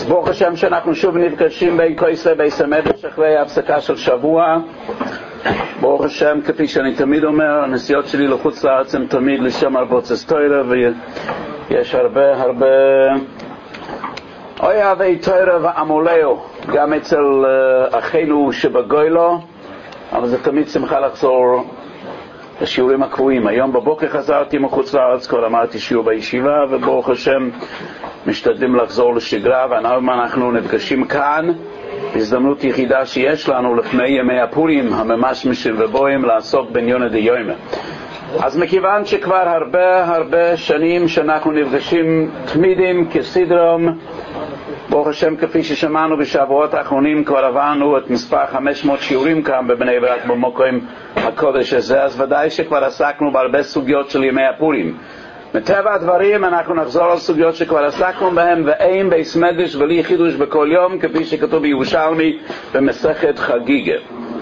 ברוך השם שאנחנו שוב נפגשים בין כויסי בייס המדרש אחרי ההפסקה של שבוע. ברוך השם, כפי שאני תמיד אומר, הנסיעות שלי לחוץ לארץ הם תמיד לשם הרבוצס תוירה, ויש הרבה אוהבי תוירה ועמולאו גם אצל אחינו שבגוילו, אבל זה תמיד שמחה לחזור לשיעורים הקבועים. היום בבוקר חזרתי מחוץ לארץ, כבר אמרתי שיעור בישיבה, וברוך השם משתדלים לחזור לשגרה, והיום אנחנו נפגשים כאן בהזדמנות יחידה שיש לנו לפני ימי הפורים הממשמשים ובואים לעסוק בעניון דיומא. אז מכיוון שכבר הרבה שנים שאנחנו נפגשים תמידים כסדרם, ברוך השם, כפי ששמענו בשבועות האחרונים, כבר עברנו את מספר 500 שיעורים כאן בבני ברק במקום הקודש הזה, אז ודאי שכבר עסקנו בהרבה סוגיות של ימי הפורים. מטבע הדברים אנחנו נחזור על סוגיות שכבר עסקנו בהן, ואין בייס מדרש ולי חידוש בכל יום, כפי שכתוב בירושלמי במסכת חגיגה.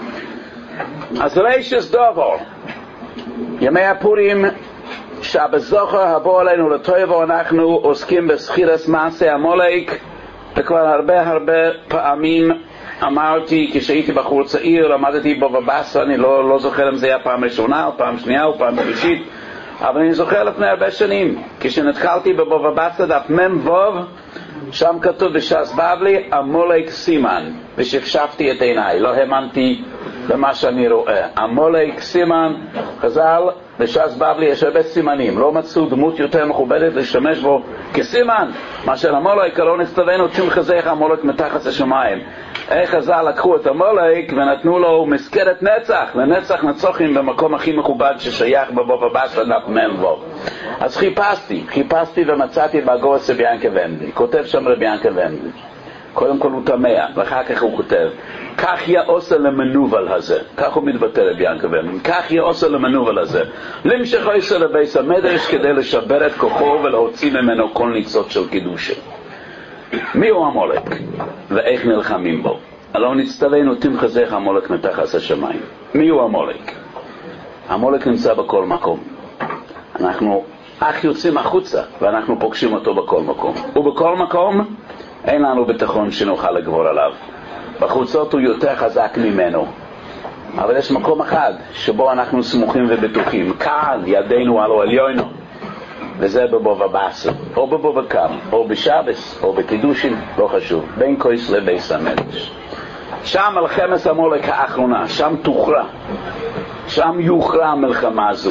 אז ראשית דבר, ימי הפורים שהבזוכר הבוא עלינו לטוב, אנחנו עוסקים בסחירס מעשה עמלק, וכבר הרבה פעמים אמרתי, כשהייתי בחור צעיר, למדתי בבא בסה, אני לא זוכר אם זה היה פעם ראשונה או פעם שנייה או פעם שלישית, אבל אני זוכר לפני הרבה שנים, כשנתקלתי בבבא בסה דף מ"ו, שם כתוב בש"ס בבלי עמלק סימן, ושפשפתי את עיניי, לא האמנתי למה שאני רואה. עמלק סימן, חז"ל בש"ס בבלי יש הרבה סימנים, לא מצאו דמות יותר מכובדת להשתמש בו כסימן מאשר עמלק. לא נסתווינו תמחזך עמלק מתחת השמיים. איך חז"ל לקחו את עמלק ונתנו לו מזכרת נצח, לנצח נצוחים במקום הכי מכובד ששייך בבבא בסה דף מ"ו. אז חיפשתי ומצאתי באגורס רבי ינקה ומדי. כותב שם רבי ינקה ומדי, קודם כל הוא תמה, ואחר כך הוא כותב כך יעושה למנובל הזה, כך הוא מתבטא רבי ינקה ומדי, כך יעושה למנובל הזה, למשך עושה לבייס המדרש כדי לשבר את כוחו ולהוציא ממנו כל ניצוץ של קידושה. מי הוא עמלק ואיך נלחמים בו? הלא נצטווינו תמחזך עמלק מתחת השמיים. מי הוא עמלק? עמלק נמצא בכל מקום. אנחנו אך יוצאים החוצה ואנחנו פוגשים אותו בכל מקום, ובכל מקום אין לנו ביטחון שנוכל לגבור עליו. בחוצות הוא יותר חזק ממנו, אבל יש מקום אחד שבו אנחנו סמוכים ובטוחים, כאן ידינו על עליונו, וזה בבבא בסה או בבבא קמא או בשבס או בקידושין, לא חשוב, בין כויס לבייס המדרש. שם מלחמת עמלק האחרונה, שם תוכרע, שם יוכרע המלחמה הזו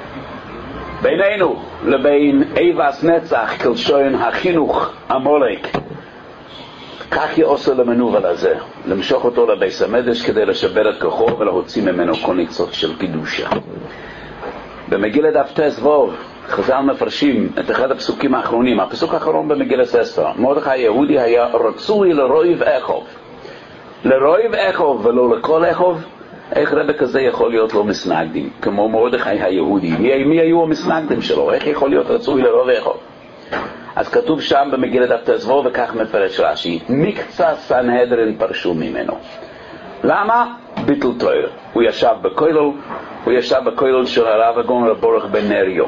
בינינו לבין איבס נצח כלשון החינוך עמלק. כך יעושה למנובל הזה, למשוך אותו לבייס המדרש כדי לשבר את כוחו ולהוציא ממנו כל ניצוץ של קידושה. במגילת דף ט"ו חז"ל מפרשים את אחד הפסוקים האחרונים, הפסוק האחרון במגילת אסתר. מרדכי היהודי היה רצוי לרויב אחיו ולא לכל אחיו. איך רבי כזה יכול להיות לו מסנגדים כמו מרדכי היהודי? מי היו המסנגדים שלו? איך יכול להיות רצוי לרויב אחיו? אז כתוב שם במגילת דף ט"ו, וכך מפרש רש"י, מקצה סנהדרין פרשו ממנו. למה? ביטל תורה. הוא ישב בכולל של הרב הגאון רב בורך בן נריו.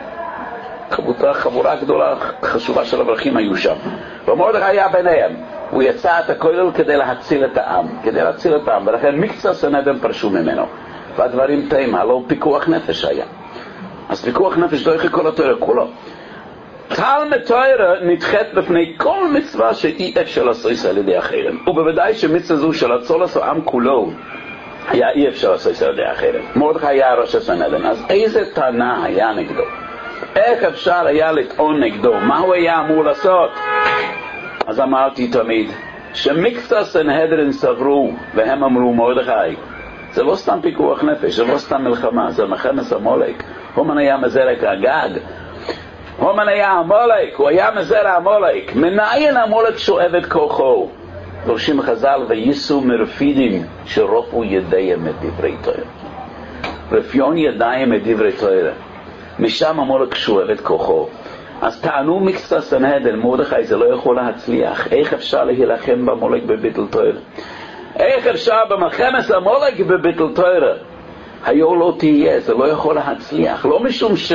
חבורה גדולה חשובה של אברכים היו שם, ומרדכי היה ביניהם. הוא יצא את הכולל כדי להציל את העם, ולכן מקצה סנהדרין פרשו ממנו. והדברים תימה, לא פיקוח נפש היה. אז פיקוח נפש דוחה כל התורה כולו. תלמוד תורה נדחית בפני כל מצווה שאי אפשר לעשות על ידי אחרים, ובוודאי שמצווה זו של הצולס העם כולו היה אי אפשר לעשות על ידי אחרים. מרדכי היה ראש הסנהדרין, אז איזה טענה היה נגדו? איך אפשר היה לטעון נגדו? מה הוא היה אמור לעשות? אז אמרתי תמיד שמקצת סנהדרין סברו והם אמרו, מרדכי זה לא סתם פיקוח נפש, זה לא סתם מלחמה, זה מלחמת עמלק. הומן היה מזרק הגג, הומן היה עמלק, הוא היה מזרע עמלק. מנין עמלק שואב את כוחו? דורשים חז"ל, וייסו מרפידים שרופו ידיים את דברי תורה. רפיון ידיים את דברי תורה, משם עמלק שואב את כוחו. אז טענו מקצת סנהדרין, מרדכי זה לא יכול להצליח. איך אפשר להילחם בעמלק בביטול תורה? איך אפשר במלחמת עמלק בביטול תורה? היו לא תהיה, זה לא יכול להצליח, לא משום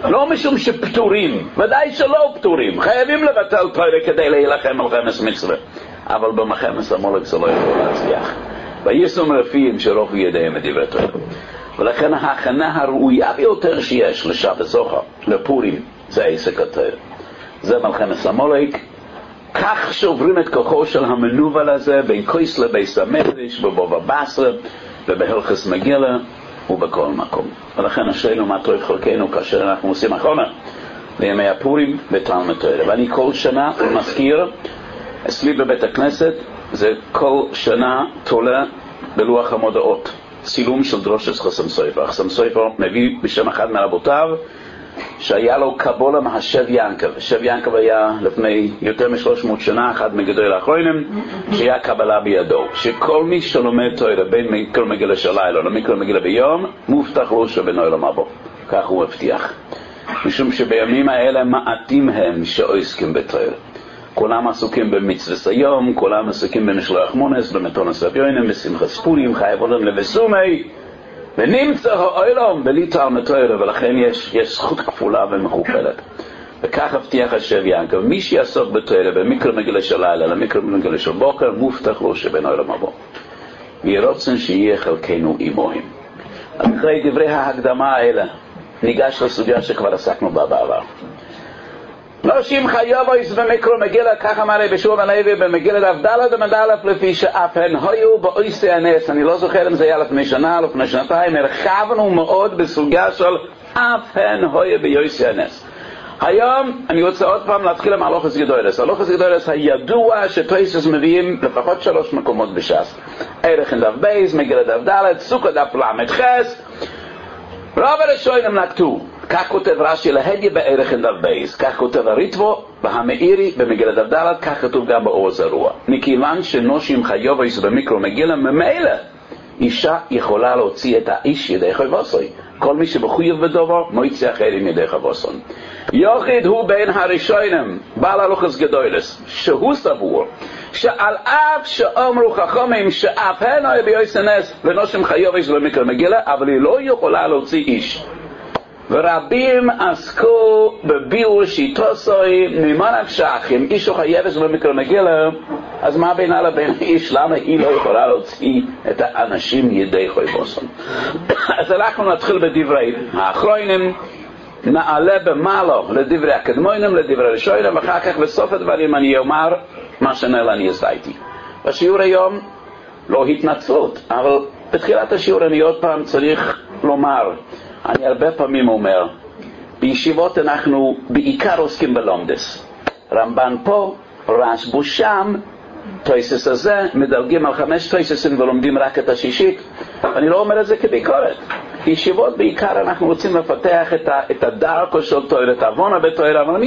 לא משום שפטורים, ודאי שלא פטורים, חייבים לבטל תורה כדי להילחם על חמש מצווה, אבל במחמס המולק זה לא יכול להצליח. ויישום רפיים שרופו ידיהם את דברי תורה. ולכן ההכנה הראויה ביותר שיש לשבת זוכר, לפורים, זה עסק התורה. זה מלחמת המולק. כך שעוברים את כוחו של המנובל הזה בין כויס לבייס המקדש, בבבא בסרה ובהלכות מגילה ובכל מקום. ולכן השאלה מה טוב חלקנו כאשר אנחנו עושים אחרונה לימי הפורים בתלמוד תורה. ואני כל שנה מזכיר אצלי בבית הכנסת, זה כל שנה תולה בלוח המודעות צילום של דרושת חסם סופר. חסם סופר מביא בשם אחד מרבותיו שהיה לו קבולה מהשב ינקב. שב ינקב היה לפני יותר מ-300 שנה אחד מגדולי האחרונים שהיה קבלה בידו, שכל מי שלומד תורה בין מיקרו מגילה של לילה למיקרו מגילה ביום מובטח לו שבנו עולם הבא. כך הוא מבטיח, משום שבימים האלה מעטים הם שעוסקים בתורה. כולם עסוקים במצוות היום, כולם עסוקים במשלוח מונס, במתונס אביונים, בשמחת פורים, חייבים לבסומי, ונמצא העולם בלי תלמוד תורה. ולכן יש זכות כפולה ומכופלת. וכך הבטיח השב ינקב, מי שיעסוק בתורה במיקרו מגילה של לילה למיקרו מגילה של בוקר מובטח לו שבנו עולם הבא. יהי רצון שיהיה חלקנו עמהם. אחרי דברי ההקדמה האלה ניגש לסוגיה שכבר עסקנו בה בעבר. נושים חיובויס במיקרו מגילה, כך אמר בשום הלוי במגילה דף ד' ומד' לפי שאף הן היו באויסי הנס. אני לא זוכר אם זה היה לפני שנה או לפני שנתיים, הרחבנו מאוד בסוגיה של אף הן היו באויסי הנס. היום אני רוצה עוד פעם להתחיל עם הלוכס גדולס. הלוכס גדולס הידוע שטויסס מביאים לפחות 3 מקומות בש"ס. ערך דף בייס, מגילה דף ד', סוכה דף למד חס. רוב הראשונים נקטו, כך כותב רש"י להדיה בערך דף בייס, כך כותב הריטבו והמאירי במגילה דף ד', כך כתוב גם באור זרוע. מכיוון שנושים חיובויס במיקרו מגילה, ממילא אישה יכולה להוציא את האיש ידי חויבוסוי. כל מי שמחויב בדבר מוציא אחרים ידי חויבוסון. יחיד הוא בין הראשונים בעל הלוכס גדולס שהוא סבור שעל אף שאומרו חכמים שאף הן היו באויסי הנס ונושים חיובויס במיקרו מגילה, אבל היא לא יכולה להוציא איש. ורבים עסקו בביאור שיטוסוי ממה נפשך, אם איש הוא חייבס במיקרו מגילה, אז מה בינה לבין איש? למה היא לא יכולה להוציא את האנשים ידי חויבוסון? אז אנחנו נתחיל בדברי האחרונים, נעלה במעלו לדברי הקדמונים, לדברי ראשונים, ואחר כך בסוף הדברים אני אומר מה שנראה אני עשיתי. בשיעור היום לא התנצלות, אבל בתחילת השיעור אני עוד פעם צריך לומר, אני הרבה פעמים אומר, בישיבות אנחנו בעיקר עוסקים בלומדס. רמב"ן פה, רשב"י שם, תויסס הזה, מדלגים על 5 תויססים ולומדים רק את השישית. אני לא אומר את זה כביקורת. בישיבות בעיקר אנחנו רוצים לפתח את הדרכו של תורה, את העוונה בתורה, אבל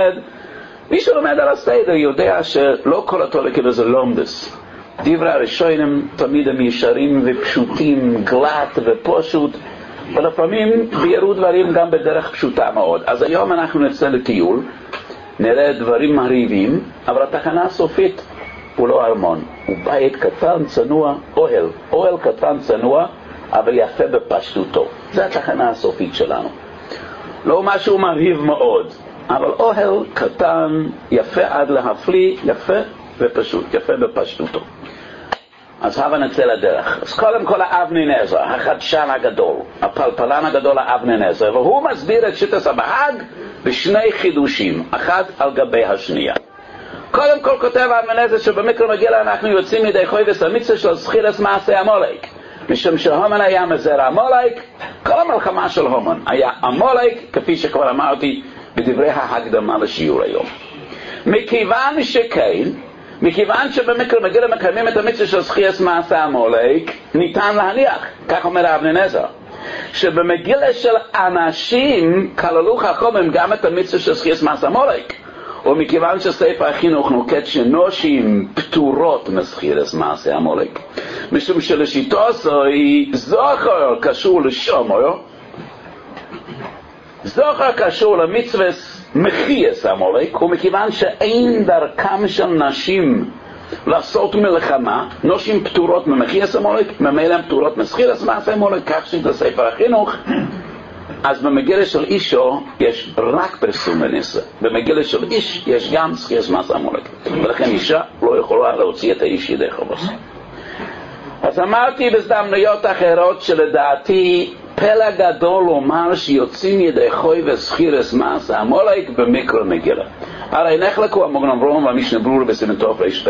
מי שלומד על הסדר יודע שלא כל התורה כאילו זה לומדס. דברי הראשונים תמיד הם ישרים ופשוטים, גלט ופשוט, ולפעמים ביארו דברים גם בדרך פשוטה מאוד. אז היום אנחנו נצא לטיול, נראה דברים מרהיבים, אבל התחנה הסופית הוא לא ארמון, הוא בית קטן צנוע, אוהל קטן צנוע, אבל יפה בפשטותו. זה התחנה הסופית שלנו. לא משהו מרהיב מאוד, אבל אוהל קטן, יפה עד להפליא, יפה ופשוט, יפה בפשטותו. אז הבה נצא לדרך. אז קודם כל האבני נזר, החדשן הגדול, הפלפלן הגדול האבני נזר, והוא מסביר את שיטת הבהג בשני חידושים, אחד על גבי השנייה. קודם כל כותב האבני נזר שבמיקרו מגילה אנחנו יוצאים ידי חויבס המצווה של זכירת מעשה המולק, משום שהומן היה מזרע המולק. כל המלחמה של הומן היה המולק, כפי שכבר אמרתי בדברי ההקדמה לשיעור היום. מכיוון שבמיקרו מגילה מקיימים את המצווה של זכירת מעשה המולק, ניתן להניח, כך אומר האבני נזר, שבמגילה של אנשים כללו חכמים גם את המצווה של זכירת מעשה המולק. ומכיוון שספר החינוך נוקט שנושים פטורות מזכירת מעשה המולק, משום שלשיטו זוהי זוכר קשור לשומר, זוכר קשור למצווה מחייס המולק, ומכיוון שאין דרכם של נשים לעשות מלחמה, נשים פטורות ממחייס המולק, ממילא פטורות מזכירת מעשה המולק, כך שזה ספר החינוך אז במגילה של אישו יש רק פרסום בניסה. במגילה של איש יש גם זכיס מס עמולק. ולכן אישה לא יכולה להוציא את האיש ידי חובס. אז אמרתי בהזדמנויות אחרות שלדעתי פלא גדול לומר שיוצאים ידי חוי וזכירס מס עמולק במקרא מגילה. הרי נחלקו המוגן אברהם והמשנה ברורה בסימן תוף רפ"ה.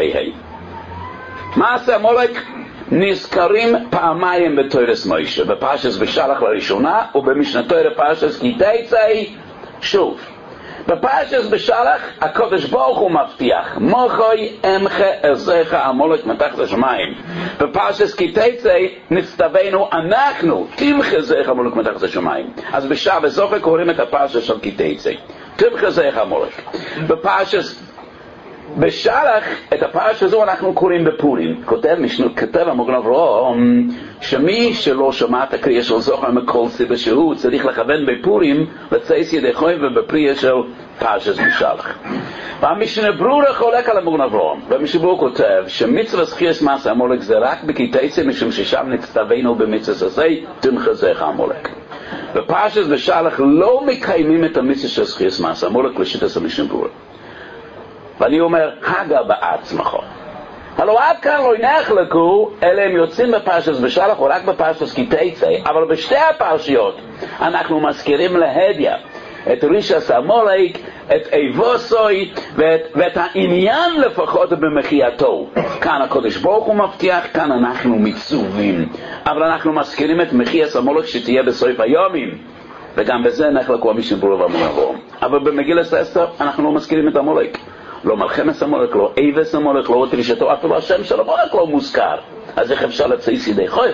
מס עמולק נזכרים פעמיים בתורת מוישה, בפרשת בשלח לראשונה ובמשנה תורה פרשת כי תצא שוב. בפרשת בשלח הקדוש ברוך הוא מבטיח מוחוי אמחה עזיך עמולק מתחת השמיים. בפרשת כי תצא נצטווינו אנחנו תמחה עזיך עמולק מתחת השמיים. אז בסוף קוראים את הפרשת של כי תצא תמחה עזיך עמולק. בפרשת בשלח את הפרשה הזו אנחנו קוראים בפורים. כותב המוגן אברהם שמי שלא שמע את הקריאה של זוכר מכל סיבה שהוא צריך לכוון בפורים לצייס ידי חוי ובפרייה של פרשת בשלח. והמשנה ברורה חולק על המוגן אברהם, והמשנה ברורה כותב שמצווה זכירס מס עמולק זה רק בכי תצא משום ששם נצטווינו במצווה הזה תמחה עזיך עמולק. בפרשת בשלח לא מקיימים את המצווה של זכירס מס עמולק לשיטת המשנה ברורה. ואני אומר, הגה בעצמך. הלוא עד כאן לא נחלקו, אלה הם יוצאים בפרשת בשלח או רק בפרשת כי תצא, אבל בשתי הפרשיות אנחנו מזכירים להדיה את רישס עמולק, את איבוסוי ואת העניין לפחות במחייתו. כאן הקדוש ברוך הוא מבטיח, כאן אנחנו מצווים, אבל אנחנו מזכירים את מחייס עמולק שתהיה בסוף היומים, וגם בזה נחלקו המשנה ברורה והמוגן אברהם. אבל במגילת אסתר אנחנו לא מזכירים את עמולק. לא מלחמת עמולק, לא איבס עמולק, לא תרישתו, אפילו השם של עמולק לא מוזכר. אז איך אפשר לצייס ידי חוי?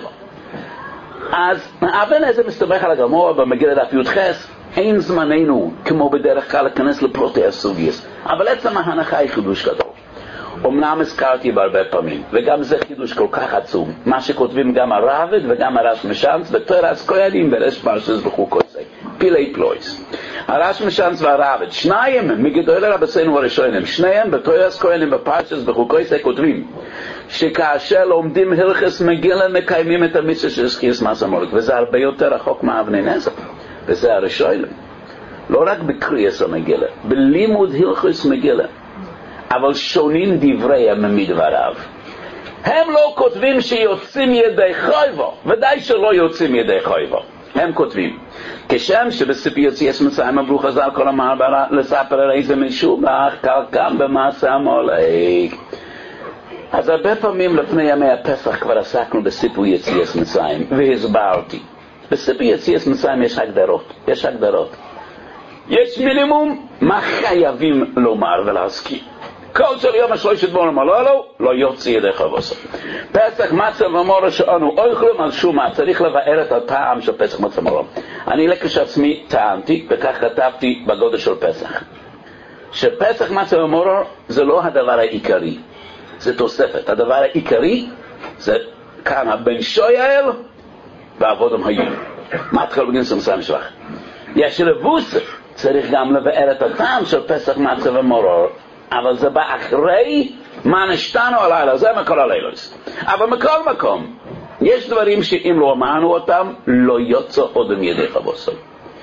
אז אבן איזה מסתמך על הגמרא במגילת דף י"ח, אין זמננו כמו בדרך כלל להיכנס לפרוטי הסוגיות, אבל עצם ההנחה היא חידוש גדול. אמנם הזכרתי בהרבה פעמים, וגם זה חידוש כל כך עצום, מה שכותבים גם הרבד וגם הרש משנץ ותורס כהנים ברש פרשס בחוקות זה, פילי פלויס. הרש משנץ והרבד, שניים מגדולי רבסינו הראשונים, שניהם בתורס כהנים בפרשס בחוקות זה כותבים, שכאשר לומדים הלכס מגילה מקיימים את המצווה של זכירס מס עמולק, וזה הרבה יותר רחוק מאבני נזר, וזה הראשונים. לא רק בקריאס המגילה, בלימוד הלכס מגילה. אבל שונים דבריהם מדבריו. הם לא כותבים שיוצאים ידי חויבו, ודאי שלא יוצאים ידי חויבו. הם כותבים, כשם שבספר יציאת מצרים אמרו חז"ל כל המעברה לספר על איזה משובח, כך גם במעשה עמולק. אז הרבה פעמים לפני ימי הפסח כבר עסקנו בספר יציאת מצרים, והסברתי. בספר יציאת מצרים יש הגדרות. יש מינימום מה חייבים לומר ולהזכיר. כל של יום השלושת בונים הללו לא יוצא ידי חובסו. פסח מצה ומורה שאנו אוכלים על שומה, צריך לבאר את הטעם של פסח מצה ומורה. אני לכשעצמי טעמתי, וכך כתבתי בגודל של פסח, שפסח מצה ומורה זה לא הדבר העיקרי, זה תוספת. הדבר העיקרי זה כאן הבן שויאל ועבודם היו מתחיל בגין סמסה משלח. יש לבוס, צריך גם לבאר את הטעם של פסח מצה ומורה, אבל זה בא אחרי מה נשתנו הלילה, זה מכל הלילוס. אבל מכל מקום, יש דברים שאם לא אמרנו אותם, לא יוצא עוד מידי חבוסו.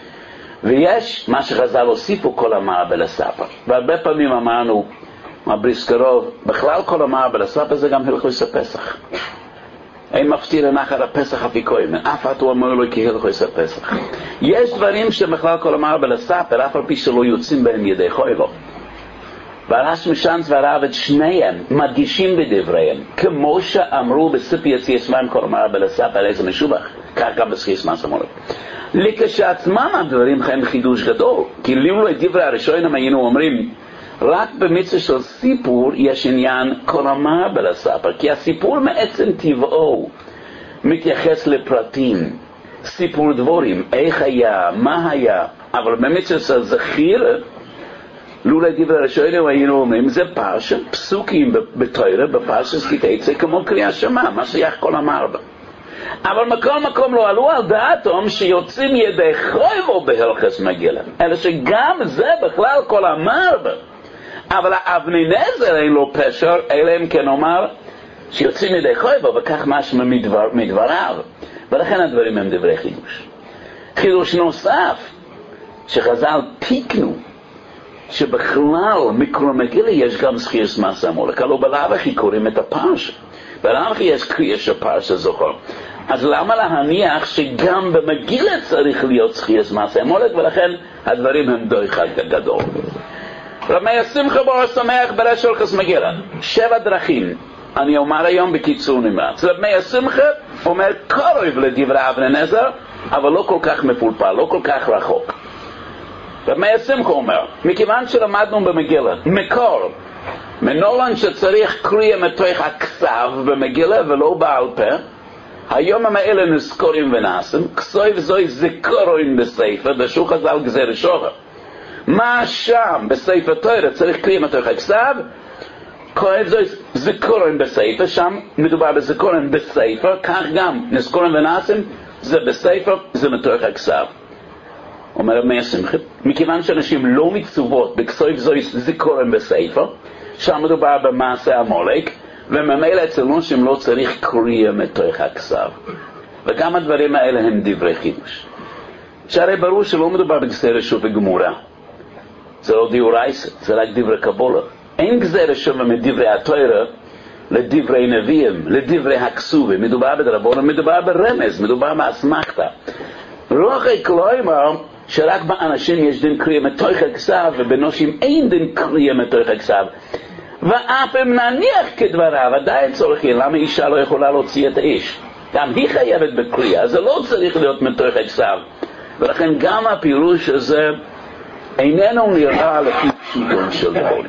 ויש מה שחז"ל הוסיפו כל המערבל הספר. והרבה פעמים אמרנו, הבריסקרוב, בכלל כל המערבל הספר זה גם הלכוס הפסח. אין מפתיר לנחר הפסח אפיקוים, אף אחד הוא אומר לו כי הלכוס הפסח. יש דברים שבכלל כל המערבל הספר, אף על פי שלא יוצאים בהם ידי חוילו. והרש משנץ והרבד שניהם מדגישים בדבריהם, כמו שאמרו בספר יציאת מצרים כל המערבל הספר איזה משובח, כך גם בזכירס מס עמולק. לכשעצמם הדברים הם חידוש גדול, כי לו את דברי הראשונים היינו אומרים, רק במצווה של סיפור יש עניין כל המערבל הספר, כי הסיפור מעצם טבעו מתייחס לפרטים, סיפור דבורים, איך היה, מה היה, אבל במצווה של זכיר, לולא דברי הראשונים היינו אומרים, זה פרשה, פסוקים בתורה, בפרשת כי תצא כמו קריאה שמע, מה שייך כל המערבל. אבל מכל מקום לא עלו על דעתם שיוצאים ידי חויבו בהלכס מגילה, אלא שגם זה בכלל כל המערבל. אבל האבני נזר אין לו פשר, אלא אם כן אומר שיוצאים ידי חויבו, וכך משמע מדבריו. ולכן הדברים הם דברי חידוש. חידוש נוסף, שחז"ל תיקנו, שבכלל מקרא מגילה יש גם זכירת מעשה עמלק, הלוא בלאו הכי קוראים את הפרשה, בלאו הכי יש קריאה של פרשת זכור. אז למה להניח שגם במגילה צריך להיות זכירת מעשה עמלק, ולכן הדברים הם די חד גדול. רבי שמחה בר שמח בראש הלכות מגילה, 7 דרכים, אני אומר היום בקיצור נמרץ. רבי שמחה אומר קרוב לדברי אבן עזרא, אבל לא כל כך מפולפל, לא כל כך רחוק. רבי שמחה אומר, מכיוון שלמדנו במגילה, מקור, מנולן שצריך קריאה מתוך הכתב במגילה ולא בעל פה, היום האלה נזכורים ונעשים, כסויב זוי זכורים בספר, דשו חז"ל גזיר שוחר. מה שם בספר תורה צריך קריאה מתוך הכתב, כואב זוי זכורים בספר, שם מדובר בזכורים בספר, כך גם נזכורים ונעשים, זה בספר, זה מתוך הכתב. אומר רבי שמחה, מכיוון שאנשים לא מצוות בכסויב זוי זכורים בספר, שם מדובר במעשה עמלק, וממילא אצל אנשים לא צריך קריאה מתוך הכתב. וגם הדברים האלה הם דברי חידוש. שהרי ברור שלא מדובר בגזירה רשות וגמורה. זה לא דאורייתא, זה רק דברי קבלה. אין גזירה רשות מדברי התורה לדברי נביאים, לדברי הכסובים. מדובר בדרבנן, מדובר ברמז, מדובר באסמכתא. רוחק לא אומר שרק באנשים יש דין קריאה מתוך הכתב, ובנשים אין דין קריאה מתוך הכתב. ואף אם נניח כדבריו, עדיין צורכי, למה אישה לא יכולה להוציא את האיש? גם היא חייבת בקריאה, זה לא צריך להיות מתוך הכתב. ולכן גם הפירוש הזה איננו נראה לפי פשוטו של דברים.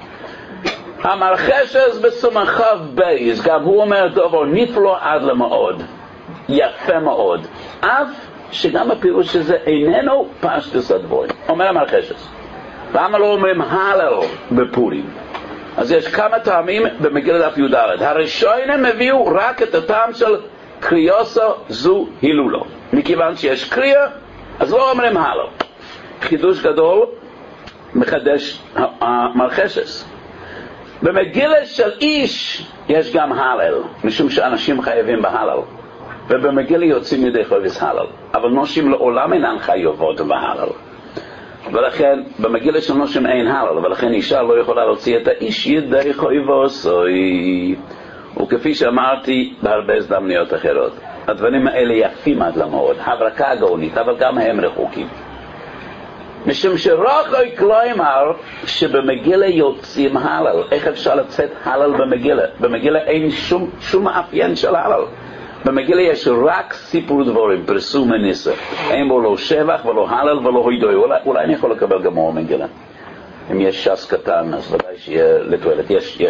המרחשס בסמכיו בייס, גם הוא אומר דבר נפלא עד למאוד, יפה מאוד, אף שגם הפירוש הזה איננו פשטוס הדברים. אומר המרחשס, למה לא אומרים הלל בפורים? אז יש כמה טעמים במגילת דף י"ד. הראשונים הביאו רק את הטעם של קריאוסו זו הילולו. מכיוון שיש קריאה, אז לא אומרים הלל. חידוש גדול מחדש המרחשס. במגילה של איש יש גם הלל, משום שאנשים חייבים בהלל. ובמגילה יוצאים ידי חובת הלל. אבל נשים לעולם אינן חייבות בהלל. ולכן במגילה של נשים אין הלל, ולכן אישה לא יכולה להוציא את האיש ידי חויבוסוי. וכפי שאמרתי בהרבה הזדמנויות אחרות, הדברים האלה יפים עד למאוד, הברקה גאונית, אבל גם הם רחוקים. משום שרחוק לא אמר שבמגילה יוצאים הלל. איך אפשר לצאת הלל במגילה? במגילה אין שום מאפיין של הלל. במגילה יש רק סיפור דבורים, פרסום וניסה. אין בו לא שבח ולא הלל ולא הוידוי. אולי אני יכול לקבל גם מור מגילה. אם יש ש"ס קטן, אז ודאי שיהיה לתועלת.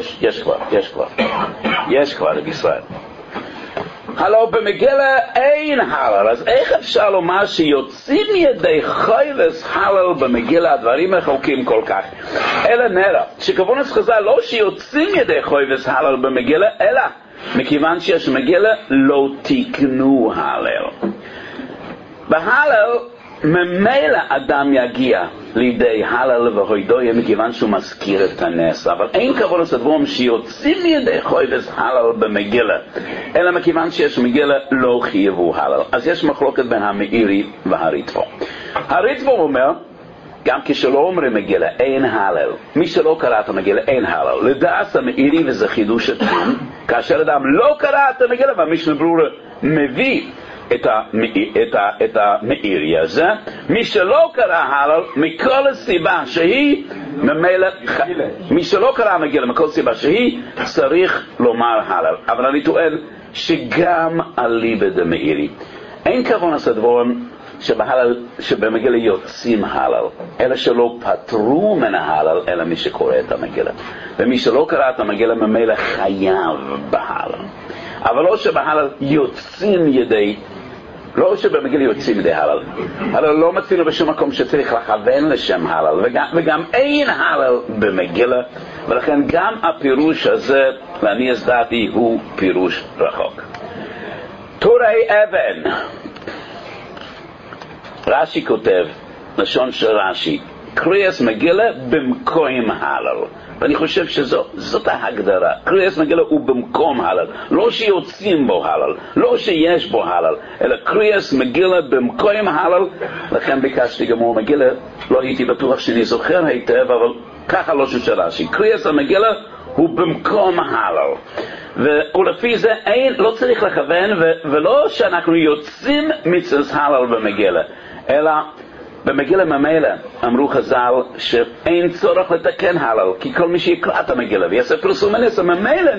יש כבר בישראל. הלא במגילה אין הלל, אז איך אפשר לומר שיוצאים ידי חויבס הלל במגילה? הדברים רחוקים כל כך. אלא נראה שכוונת חז"ל לא שיוצאים ידי חויבס הלל במגילה, אלא מכיוון שיש מגילה לא תיקנו הלל. בהלל ממילא אדם יגיע לידי הלל והוידוי מכיוון שהוא מזכיר את הנס, אבל אין כוונת הדברים שיוצאים מידי חויבס הלל במגילה, אלא מכיוון שיש מגילה לא חייבו הלל. אז יש מחלוקת בין המאירי והריטב"א. הריטב"א אומר גם כשלא אומרים מגילה אין הלל, מי שלא קרא את המגילה אין הלל. לדעת המאירי, וזה חידוש עצום, כאשר אדם לא קרא את המגילה, והמשנה ברורה מביא את המאירי הזה, מי שלא קרא הלל מכל סיבה שהיא ממילא, מי שלא קרא מגילה מכל סיבה שהיא צריך לומר הלל. אבל אני טוען שגם אליבא דמאירי אין כוונת הדברים שבמגילה יוצאים הלל, אלא שלא פטרו מן ההלל, אלא מי שקורא את המגילה. ומי שלא קרא את המגילה ממילא חייב בהלל. אבל לא שבהלל יוצאים ידי, לא שבמגילה יוצאים ידי הלל. הלל לא מצינו בשום מקום שצריך לכוון לשם הלל, וגם אין הלל במגילה, ולכן גם הפירוש הזה, ואני הסדעתי, הוא פירוש רחוק. תורי אבן, רש"י כותב, לשון של רש"י, קריאת מגילה במקום הלל. ואני חושב שזאת ההגדרה. קריאס מגילה הוא במקום הלל, לא שיוצאים בו הלל, לא שיש בו הלל, אלא קריאס מגילה במקום הלל. לכן ביקשתי גמור מגילה, לא הייתי בטוח שאני זוכר היטב, אבל ככה לא ששאלה, שקריאס המגילה הוא במקום הלל. ולפי זה לא צריך לכוון, ולא שאנחנו יוצאים מצוות הלל במגילה, אלא במגילה ממילא אמרו חז"ל שאין צורך לתקן הלל, כי כל מי שיקרא את המגילה ויעשה פרסום הנסה ממילא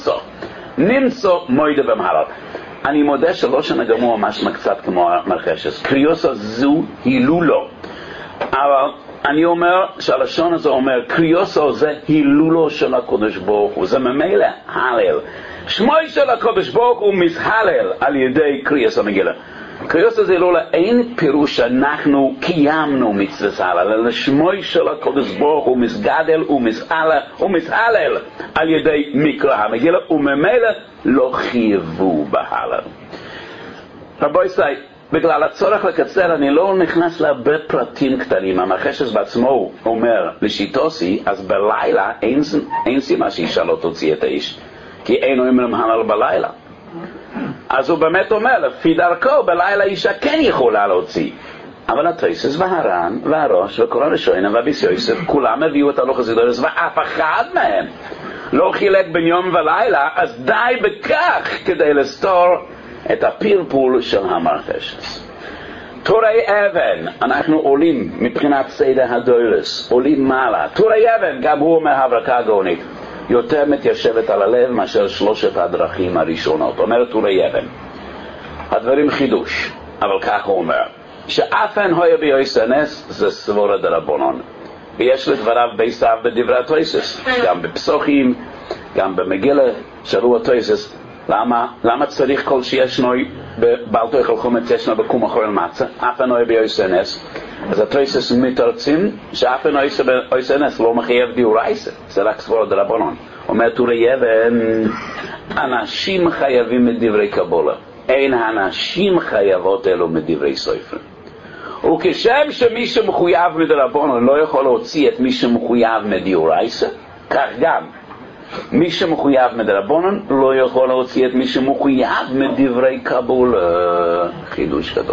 נמצא מוידה במהלל. אני מודה שלא שנגמור משמע קצת כמו מרחשס, קריוסה זו הילולו, אבל אני אומר שהלשון הזה אומר קריוסה זה הילולו של הקודש ברוך הוא, זה ממילא הלל. שמוי של הקודש ברוך הוא מתהלל על ידי קריאס המגילה. קריאס הזה לא אין פירוש שאנחנו קיימנו מצוות הלל, אלא שמוי של הקודש ברוך הוא מסגדל ומתהלל על ידי מקרא המגילה, וממילא לא חייבו בהלל. רבוי סי, בגלל הצורך לקצר אני לא נכנס להרבה פרטים קטנים. המרחשס בעצמו אומר לשיטוסי, אז בלילה אין סימה שאישה לא תוציא את האיש, כי אין אומרים הלל בלילה. אז הוא באמת אומר, לפי דרכו בלילה אישה כן יכולה להוציא. אבל התוספות והר"ן והראש וכל הראשונים והביס יוסף כולם הביאו את הלוך הזידורס, ואף אחד מהם לא חילק בין יום ולילה, אז די בכך כדי לסתור את הפלפול של המרחשס. תורי אבן, אנחנו עולים מבחינת סדר הדורס, עולים מעלה. תורי אבן, גם הוא אומר הברקה הגאונית, יותר מתיישבת על הלב מאשר שלושת הדרכים הראשונות. אומר תורי אבן, הדברים חידוש, אבל כך הוא אומר, שאף אין הויה ביוסנס זה סבורה דרבנן, ויש לדבריו ביסף בדברי התוספות, גם בפסוחים, גם במגילה, שאלו התוספות, למה צריך כל שישנו בעל תוכל חומץ ישנו בקום אחר אל מצה, אף אין הויה ביוסנס? אז התוספות מתרצים שאף אין ביוסנס לא מחייב דיורייסה, זה רק סבורה דרבנן. אומר תורי אבן, אנשים חייבים מדברי קבולה, אין האנשים חייבות אלו מדברי סופר. וכשם שמי שמחויב מדרבנן לא יכול להוציא את מי שמחויב מדיורייסה, כך גם מי שמחויב מדרבנן לא יכול להוציא את מי שמחויב מדברי קבולה. חידוש גדול.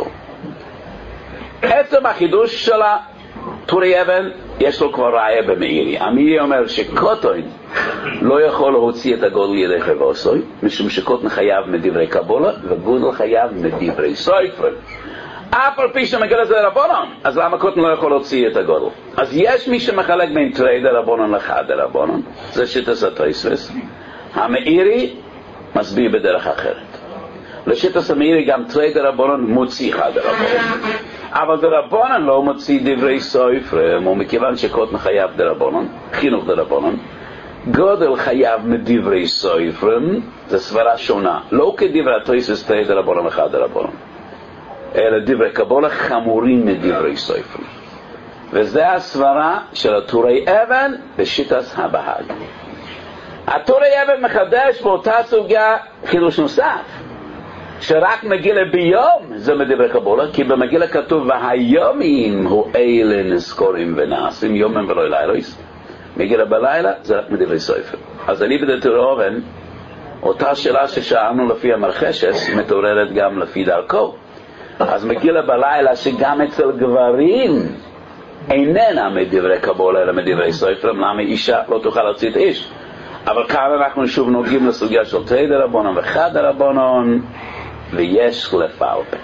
עצם החידוש של תורי אבן יש לו כבר ראיה במאירי. המאירי אומר שקוטון לא יכול להוציא את הגודל ידי חבוסוי, משום שקוטון חייב מדברי קבולה וגודל חייב מדברי סופר. אף על פי שמגיע לזה דרבנן, אז למה קוטון לא יכול להוציא את הגודל? אז יש מי שמחלק בין תרי דרבנן לחד דרבנן, זה שיטת התוספות. המאירי מסביר בדרך אחרת. לשיטת המאירי גם תרי דרבנן מוציא חד דרבנן, אבל דרבנן לא מוציא דברי סופר, ומכיוון שקוטון חייב דרבנן, חינוך דרבנן, גודל חייב מדברי סופר, זה סברה שונה, לא כדברי התוספות תרי דרבנן לחד דרבנן, אלא דברי קבולה חמורים מדברי סופר. וזה הסברה של התורי אבן בשיטת הבהאי. התורי אבן מחדש באותה סוגיה חידוש נוסף, שרק מגילה ביום זה מדברי קבולה, כי במגילה כתוב והיומים הוא אלה נזכורים ונעשים יומים ולא לילוס. מגילה בלילה זה רק מדברי סופר. אז אני בתורי אבן, אותה שאלה ששאלנו לפי המרחשס מתעוררת גם לפי דרכו. אז מגילה בלילה שגם אצל גברים איננה מדברי קבולה אלא מדברי סופר, למה אישה לא תוכל להוציא את איש. אבל כאן אנחנו שוב נוגעים לסוגיה של תרי דרבנן וחד דרבנן, ויש לפלפל.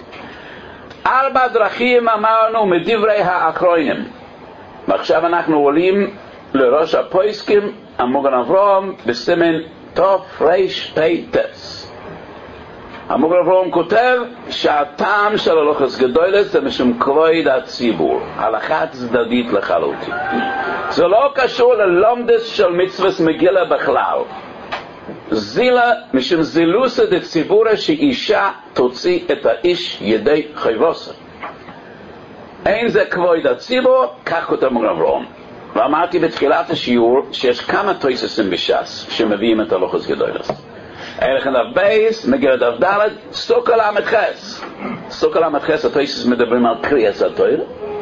4 דרכים אמרנו מדברי האחרונים, ועכשיו אנחנו עולים לראש הפויסקים המוגן אברהם בסימן תרפ"ט. המוגן אברהם כותב שהטעם של הלוכס גדולת זה משום כבוד הציבור, הלכה צדדית לחלוטין. זה לא קשור ללומדס של מצוות מגילה בכלל. זילה משום זילוסה דציבורה שאישה תוציא את האיש ידי חייבוסה. אין זה כבוד הציבור, כך כותב מוגן אברהם. ואמרתי בתחילת השיעור שיש כמה תוספות בש"ס שמביאים את הלוכס גדולת. לכן דף בייס, מגיע דף ד', סוכה למד חס. סוכה למד חס, התוספות מדברים על קריאת התורה,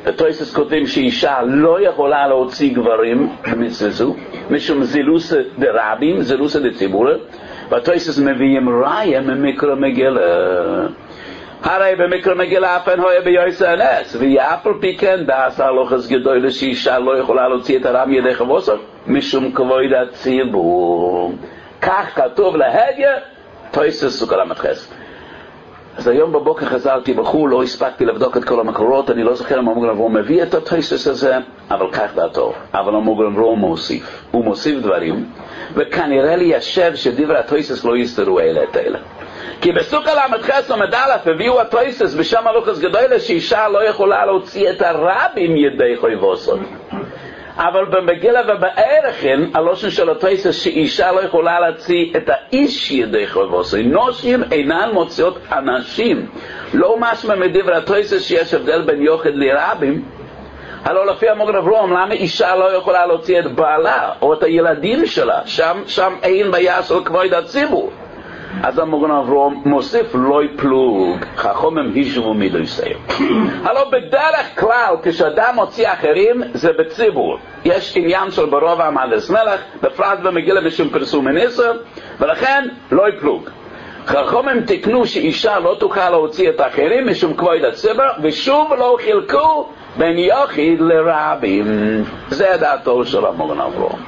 התוספות כותבים שאישה לא יכולה להוציא גברים במצווה זו, משום זילוסה דרבים, זילוסה דציבור, והתוספות מביאים ראיה ממקרא מגילה. הרי במקרא מגילה אף אין הויה ביועסה הנס, ואף על פי כן דעש הלוכס גדול שאישה לא יכולה להוציא את הרב מידי חבוסות, משום כבוד הציבור. כך כתוב להדיה, תוספות סוכה למתחס. אז היום בבוקר חזרתי בחול, לא הספקתי לבדוק את כל המקורות, אני לא זוכר אם המוגרם רום מביא את התוספות הזה, אבל כך דעתו. אבל המוגרם רום מוסיף. הוא מוסיף דברים, וכנראה לי ישב שדברי התוספות לא יסתרו אלה את אלה. כי בסוכה למתחס ומדלף הביאו התוספות בשם הלוכס גדול שאישה לא יכולה להוציא את הרבים ידי חויבוסות. אבל במגילה ובערכן, הלושן של התוספות שאישה לא יכולה להוציא את האיש ידי חויבוסות. נשים אינן מוציאות אנשים. לא משמע מדברי התוספות שיש הבדל בין יוחד לרבים. הלא לפי המוגרם רום, למה אישה לא יכולה להוציא את בעלה או את הילדים שלה? שם אין בעיה של כבוד הציבור. אז המוגרם רום מוסיף לא יפלוג, חכמים הישבו מלא יסיים. הלא בדרך כלל כשאדם מוציא אחרים זה בציבור. יש עניין של ברוב המהלס מלך, בפרט במגילה משום פרסום מניסר, ולכן לא יפלוג. חכמים תקנו שאישה לא תוכל להוציא את האחרים משום כבוד הציבור, ושוב לא חילקו בין יחיד לרבים. זה דעתו של המוגרם רום.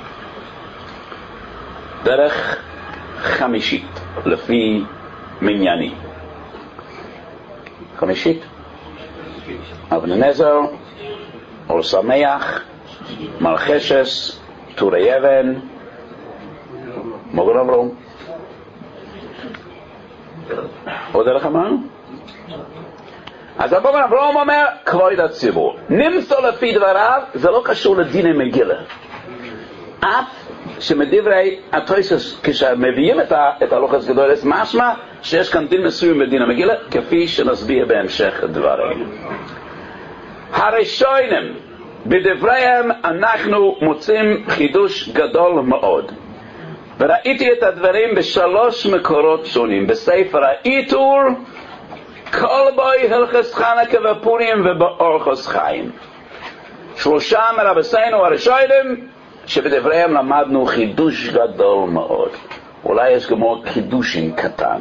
דרך חמישית לפי מנייני. חמישית אבננזר, אור שמח, מלחשס, טורי אבן, מוגרם רום. עוד דרך אמרנו? אז המוגרם רום אומר כבוד הציבור. נמצא לפי דבריו, זה לא קשור לדיני מגילה. אף שמדברי התוספות כשמביאים את הלוכס גדול משמע שיש כאן דין מסוים בדין המגילה, כפי שנסביר בהמשך דברים. הראשונים בדבריהם אנחנו מוצאים חידוש גדול מאוד, וראיתי את הדברים בשלוש מקורות שונים בספר האיתור, כל בוי הלכס חנוכה ופורים ובאורחוס חיים. שלושה מרבסינו הראשונים שבדבריהם למדנו חידוש גדול מאוד. אולי יש גם עוד חידושים קטן.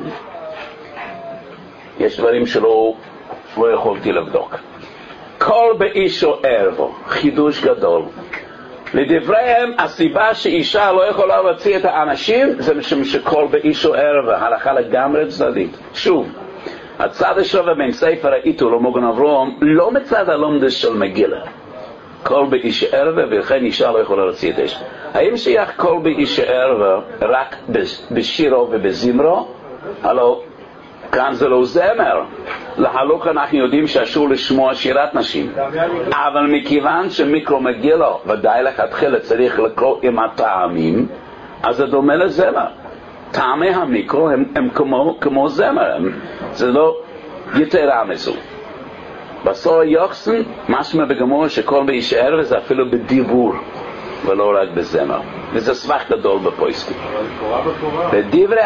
יש דברים שלא יכולתי לבדוק. כל באישו ערבו, חידוש גדול. לדבריהם הסיבה שאישה לא יכולה להוציא את האנשים זה משום שכל באישו ערבו, הלכה לגמרי צדדית. שוב, הצד השווה בין ספר האיתור למוגרם רום לא מצד הלומדס של מגילה. כל באיש ערבה, ולכן אישה לא יכולה להוציא את איש. האם שייך כל באיש ערבה רק בשירו ובזמרו? הלא, כאן זה לא זמר. להלוך אנחנו יודעים שאסור לשמוע שירת נשים. אבל מכיוון שמיקרו מגילו, ודאי לכתחילה צריך לקרוא עם הטעמים, אז זה דומה לזמר. טעמי המיקרו הם כמו זמר. זה לא יתרה מזו. בסור יוחסן משמע בגמור שכל בישאר וזה אפילו בדיבור ולא רק בזמר, וזה סבך גדול בפויסקים. בדברי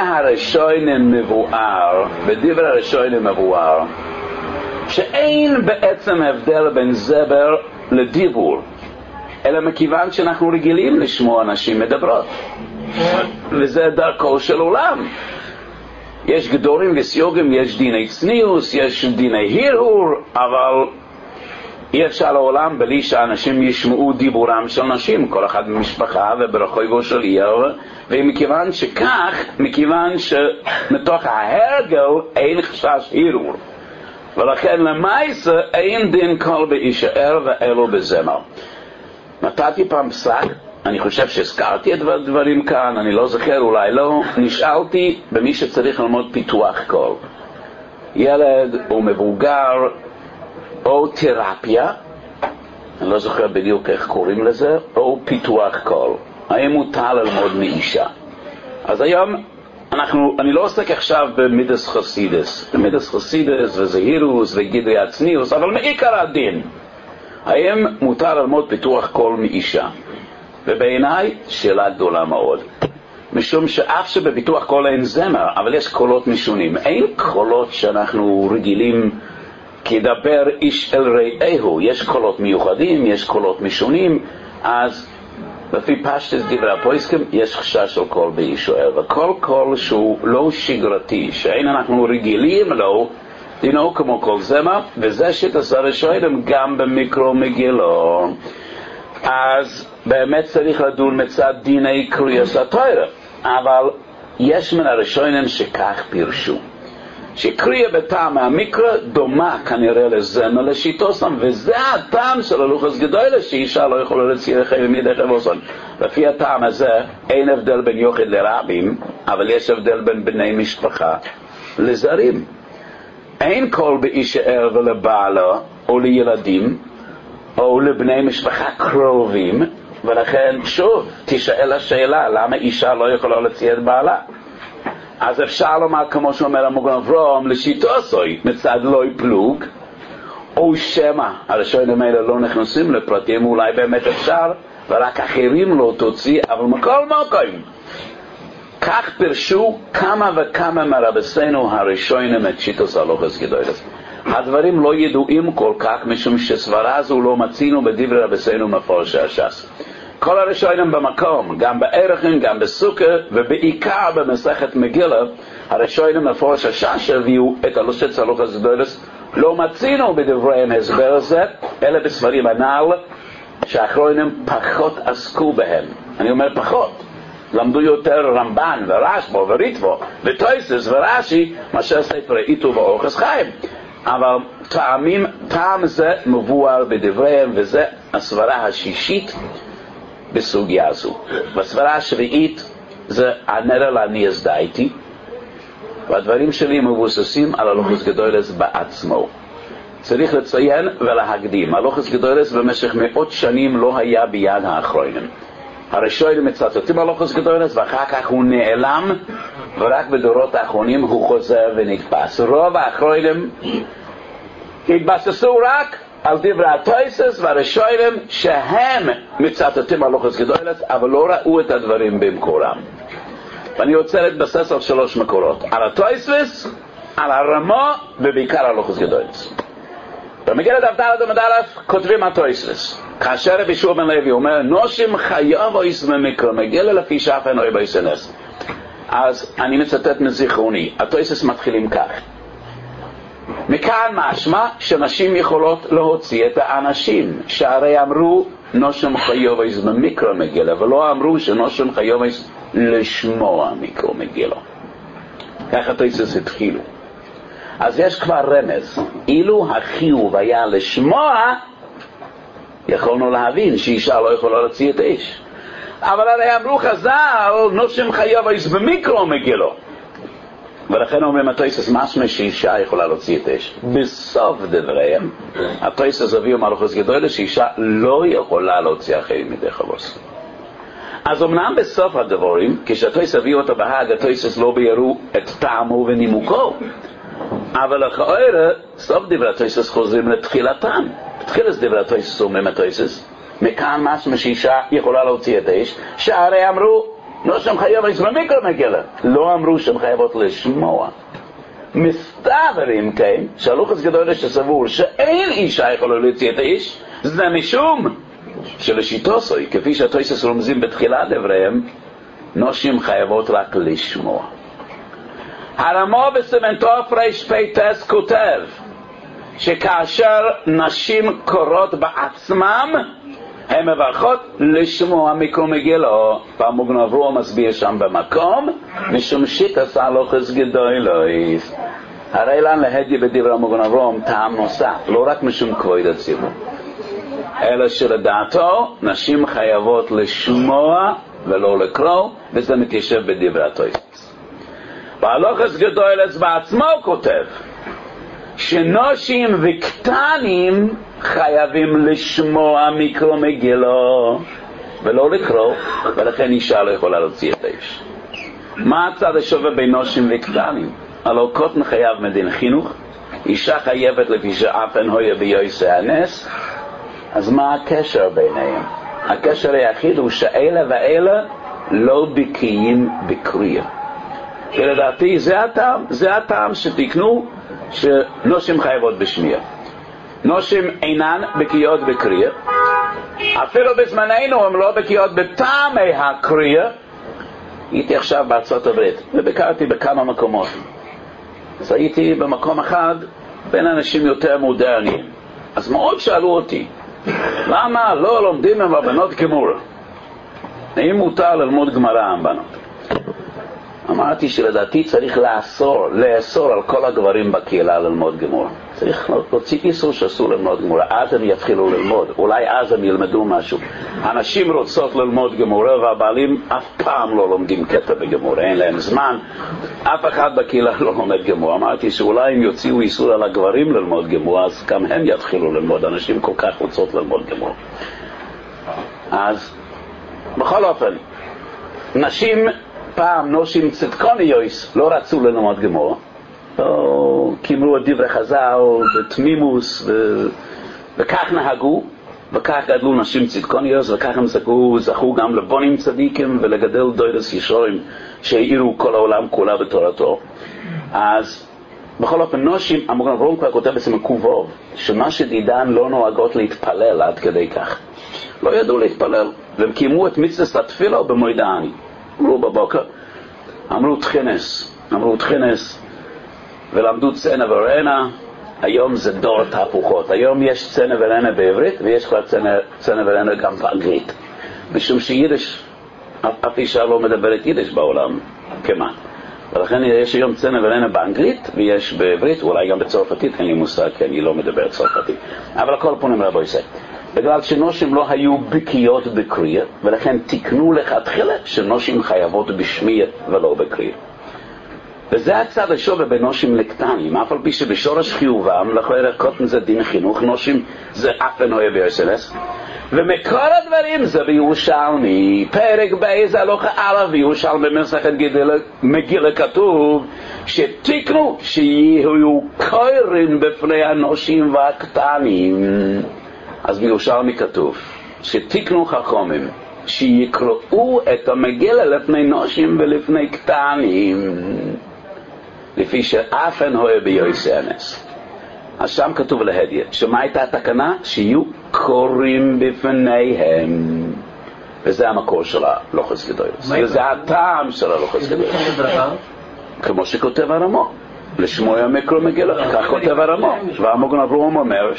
הראשונים מבואר שאין בעצם הבדל בין זבר לדיבור, אלא מכיוון שאנחנו רגילים לשמוע אנשים מדברות, וזה דרכו של עולם. יש גדורים וסיוגים, יש דיני צניוס, יש דיני הרהור, אבל אי אפשר לעולם בלי שאנשים ישמעו דיבורם של נשים, כל אחד במשפחה וברחובו של עיר, ומכיוון שכך, מכיוון שמתוך ההרגל אין חשש הרהור, ולכן למעשה אין דין כל בישאר ואלו בזמר. נתתי פעם פסק, אני חושב שהזכרתי את הדברים כאן, אני לא זוכר, אולי לא, נשאלתי במי שצריך ללמוד פיתוח קול, ילד או מבוגר או תרפיה, אני לא זוכר בדיוק איך קוראים לזה, או פיתוח קול, האם מותר ללמוד מאישה? אז היום אני לא עוסק עכשיו במידס חסידס, במידס חסידס וזהירוס וגידוי הצניוס, אבל מעיקר הדין, האם מותר ללמוד פיתוח קול מאישה? ובעיניי שאלה גדולה מאוד, משום שאף שבביטוח קול אין זמר, אבל יש קולות משונים. אין קולות שאנחנו רגילים כי דבר איש אל רעהו, יש קולות מיוחדים, יש קולות משונים, אז לפי פשטס דברי הפויסקים יש חשש של קול בישוער, וכל קול שהוא לא שגרתי, שאין אנחנו רגילים לו, דינו כמו קול זמר, וזה שיטת הראשונים גם במיקרו מגילו. אז באמת צריך לדון מצד דיני קריאת התורה, אבל יש מן הראשונים שכך פירשו, שקריאה בטעם המקרא דומה כנראה לזמר לשיטוסם, וזה הטעם של הלוחס גדולה שאישה לא יכולה להציע חיים מידי חבוסון. לפי הטעם הזה אין הבדל בין יוחד לרבים, אבל יש הבדל בין בני משפחה לזרים. אין קול בישער ולבעלה או לילדים או לבני משפחה קרובים, ולכן שוב תשאל השאלה למה אישה לא יכולה להציע את בעלה. אז אפשר לומר כמו שאומר המוגן אברהם לשיטוסוי מצד לא פלוג, או שמה הראשונים האלה לא נכנסים לפרטים, אולי באמת אפשר ורק אחרים לא תוציא, אבל מכל מקום כך פרשו כמה וכמה מרבסינו הראשונים את שיטוס הלוחס גדולת. הדברים לא ידועים כל כך משום שסברה זו לא מצינו בדברי רבסינו מפורשי הש"ס. כל הראשונים במקום, גם בערכים, גם בסוכה, ובעיקר במסכת מגילה, הראשונים מפורש הש"ס שהביאו את הלושת הלוחס גדולת, לא מצינו בדבריהם הסבר הזה, אלא בספרים הנ"ל שהאחרונים פחות עסקו בהם. אני אומר פחות. למדו יותר רמב"ן ורשב"א וריטב"א וטויסס ורש"י מאשר ספרי איתו ואורחס חיים. אבל טעם זה מבואר בדבריהם, וזה הסברה השישית בסוגיה הזו. בסברה השביעית זה הנרא להניע דעתי, והדברים שלי מבוססים על הלוחס גדולת בעצמו. צריך לציין ולהקדים, הלוחס גדולת במשך מאות שנים לא היה ביד האחרונים. הראשונים מצטטים הלוחס גדולת ואחר כך הוא נעלם, ורק בדורות האחרונים הוא חוזר ונתפס. רוב האחרונים התבססו רק על דברי הטויסס והראשונים שהם מצטטים הלוחס גדולת, אבל לא ראו את הדברים במקורם. ואני רוצה להתבסס על 3 מקורות, על הטויסס, על הרמה ובעיקר על הלוחס גדולת. במגילת דף ד' כותבים הטויסס, כאשר רבי יהושע בן לוי אומר נושים חייב אויס במקרא מגילה לפי שאף אין אוי בייסנס. אז אני מצטט מזיכרוני, הטויסס מתחילים כך: מכאן משמע שנשים יכולות להוציא את האנשים, שהרי אמרו נושם חייב אויס במקרא מגילה, ולא אמרו שנושם חייב אויס לשמוע מקרא מגילה. ככה הטויסס התחילו. אז יש כבר רמז, אילו החיוב היה לשמוע, יכולנו להבין שאישה לא יכולה להוציא את האיש. אבל הרי אמרו חז"ל, נושם חייב אויס במקרא מגילה. ולכן אומרים הטויסס משמע שאישה יכולה להוציא את האיש. בסוף דבריהם, הטויסס הביאו מהלוחס גדולה שאישה לא יכולה להוציא החיים מידי חבוס. אז אמנם בסוף הדברים, כשהטויסס הביאו אותו בהג, הטויסס לא ביארו את טעמו ונימוקו. אבל לכאורה, סוף דברי הטויסס חוזרים לתחילתם. בתחילת דברי הטויסס אומרים הטויסס, מכאן משמע שאישה יכולה להוציא את האיש, שהרי אמרו, לא שם חייב אויס במקרא מגילה, לא אמרו שהם חייבות לשמוע. מסתברים כן, שהלוחס גדולה שסבור שאין אישה יכולה להוציא את האיש, זה משום שלשיטוסוי, כפי שהטויסס רומזים בתחילת דבריהם, נשים חייבות רק לשמוע. הרמ"א בסימן תרפ"ט כותב שכאשר נשים קוראות בעצמם הן מברכות לשמוע מקרא מגילה, והמוגן אברהם מסביר שם במקום משום שיטת הלוחס גדולת. הרי לנו להדיא בדברי המוגן אברהם טעם נוסף, לא רק משום כבוד הציבור, אלא שלדעתו נשים חייבות לשמוע ולא לקרוא, וזה מתיישב בדברי הטויסס. והלוחס גדולת בעצמו כותב שנשים וקטנים חייבים לשמוע מקרא מגילה ולא לקרוא, ולכן אישה לא יכולה להוציא את האיש. מה הצד השווה בין נשים וקטנים? הלא קוטן חייב מדין חינוך, אישה חייבת לפי שאף אין הויה ביועסי הנס. אז מה הקשר ביניהם? הקשר היחיד הוא שאלה ואלה לא בקיאים בקריאה. ולדעתי זה הטעם שתקנו שנושים חייבות בשמיע. נושים אינן בקיאות בקריאה, אפילו בזמננו הם לא בקיאות בטעמי הקריאה. הייתי עכשיו בארצות הברית וביקרתי בכמה מקומות, אז הייתי במקום אחד בין אנשים יותר מודרניים, אז מאוד שאלו אותי למה לא לומדים עם הבנות גמורה, האם מותר ללמוד גמרא עם בנות. אמרתי שלדעתי צריך לאסור על כל הגברים בקהילה ללמוד גמורה. צריך להוציא איסור שאסור ללמוד גמורה, אז הם יתחילו ללמוד, אולי אז הם ילמדו משהו. הנשים רוצות ללמוד גמורה והבעלים אף פעם לא לומדים קטע בגמורה, אין להם זמן, אף אחד בקהילה לא לומד גמורה. אמרתי שאולי אם יוציאו איסור על הגברים ללמוד גמורה, אז גם הם יתחילו ללמוד, אנשים כל כך רוצות ללמוד גמורה. אז בכל אופן, נשים פעם, נושים צדקוניוס, לא רצו ללמוד גמורה, קימרו את דברי חז"ל בתמימוס, וכך נהגו, וכך גדלו נשים צדקוניוס, וכך הם זכו גם לבונים צדיקים ולגדל דוירס ישורים שהעירו כל העולם כולה בתורתו. אז בכל אופן נושים, המוגן אברהם כבר כותב אצל מקובוב, שמה שדידן לא נוהגות להתפלל עד כדי כך. לא ידעו להתפלל, והם קיימו את מצוות התפילה במועד העני. אמרו בבוקר, אמרו תחינס, ולמדו צנע ורענה. היום זה דור תהפוכות, היום יש צנע ורענה בעברית ויש כבר צנע ורענה גם באנגלית, משום שיידיש, אף אישה לא מדברת יידיש בעולם כמעט, ולכן יש היום צנע ורענה באנגלית ויש בעברית, אולי גם בצרפתית, אין לי מושג כי אני לא מדבר צרפתית, אבל הכל פונים רבו יסי, בגלל שנושים לא היו בקיאות בקריאה, ולכן תקנו לכתחילה שנושים חייבות בשמיע ולא בקריאה. וזה הצד השווה בין נושים לקטנים, אף על פי שבשורש חיובם, לכוי רקות מזה דין חינוך, נושים זה אפן הויה ביוסלס, ומכל הדברים זה בירושלמי, פרק בייז הלוך עליו בירושלמי במסכת מגילה כתוב, שתקנו שיהיו קוירים בפני הנושים והקטנים. אז בירושלמי כתוב, שתקנו חכמים, שיקראו את המגילה לפני נושים ולפני קטנים, לפי שאפן הויה ביוסנס. אז שם כתוב להדיה, שמה הייתה התקנה? שיהיו קוראים בפניהם, וזה המקור של הלוחס גדולס, וזה הטעם של הלוחס גדולס, כמו שכותב הרמו, לשמוע המקרו מגילה, כך כותב הרמו, והמוגן אברהם אומר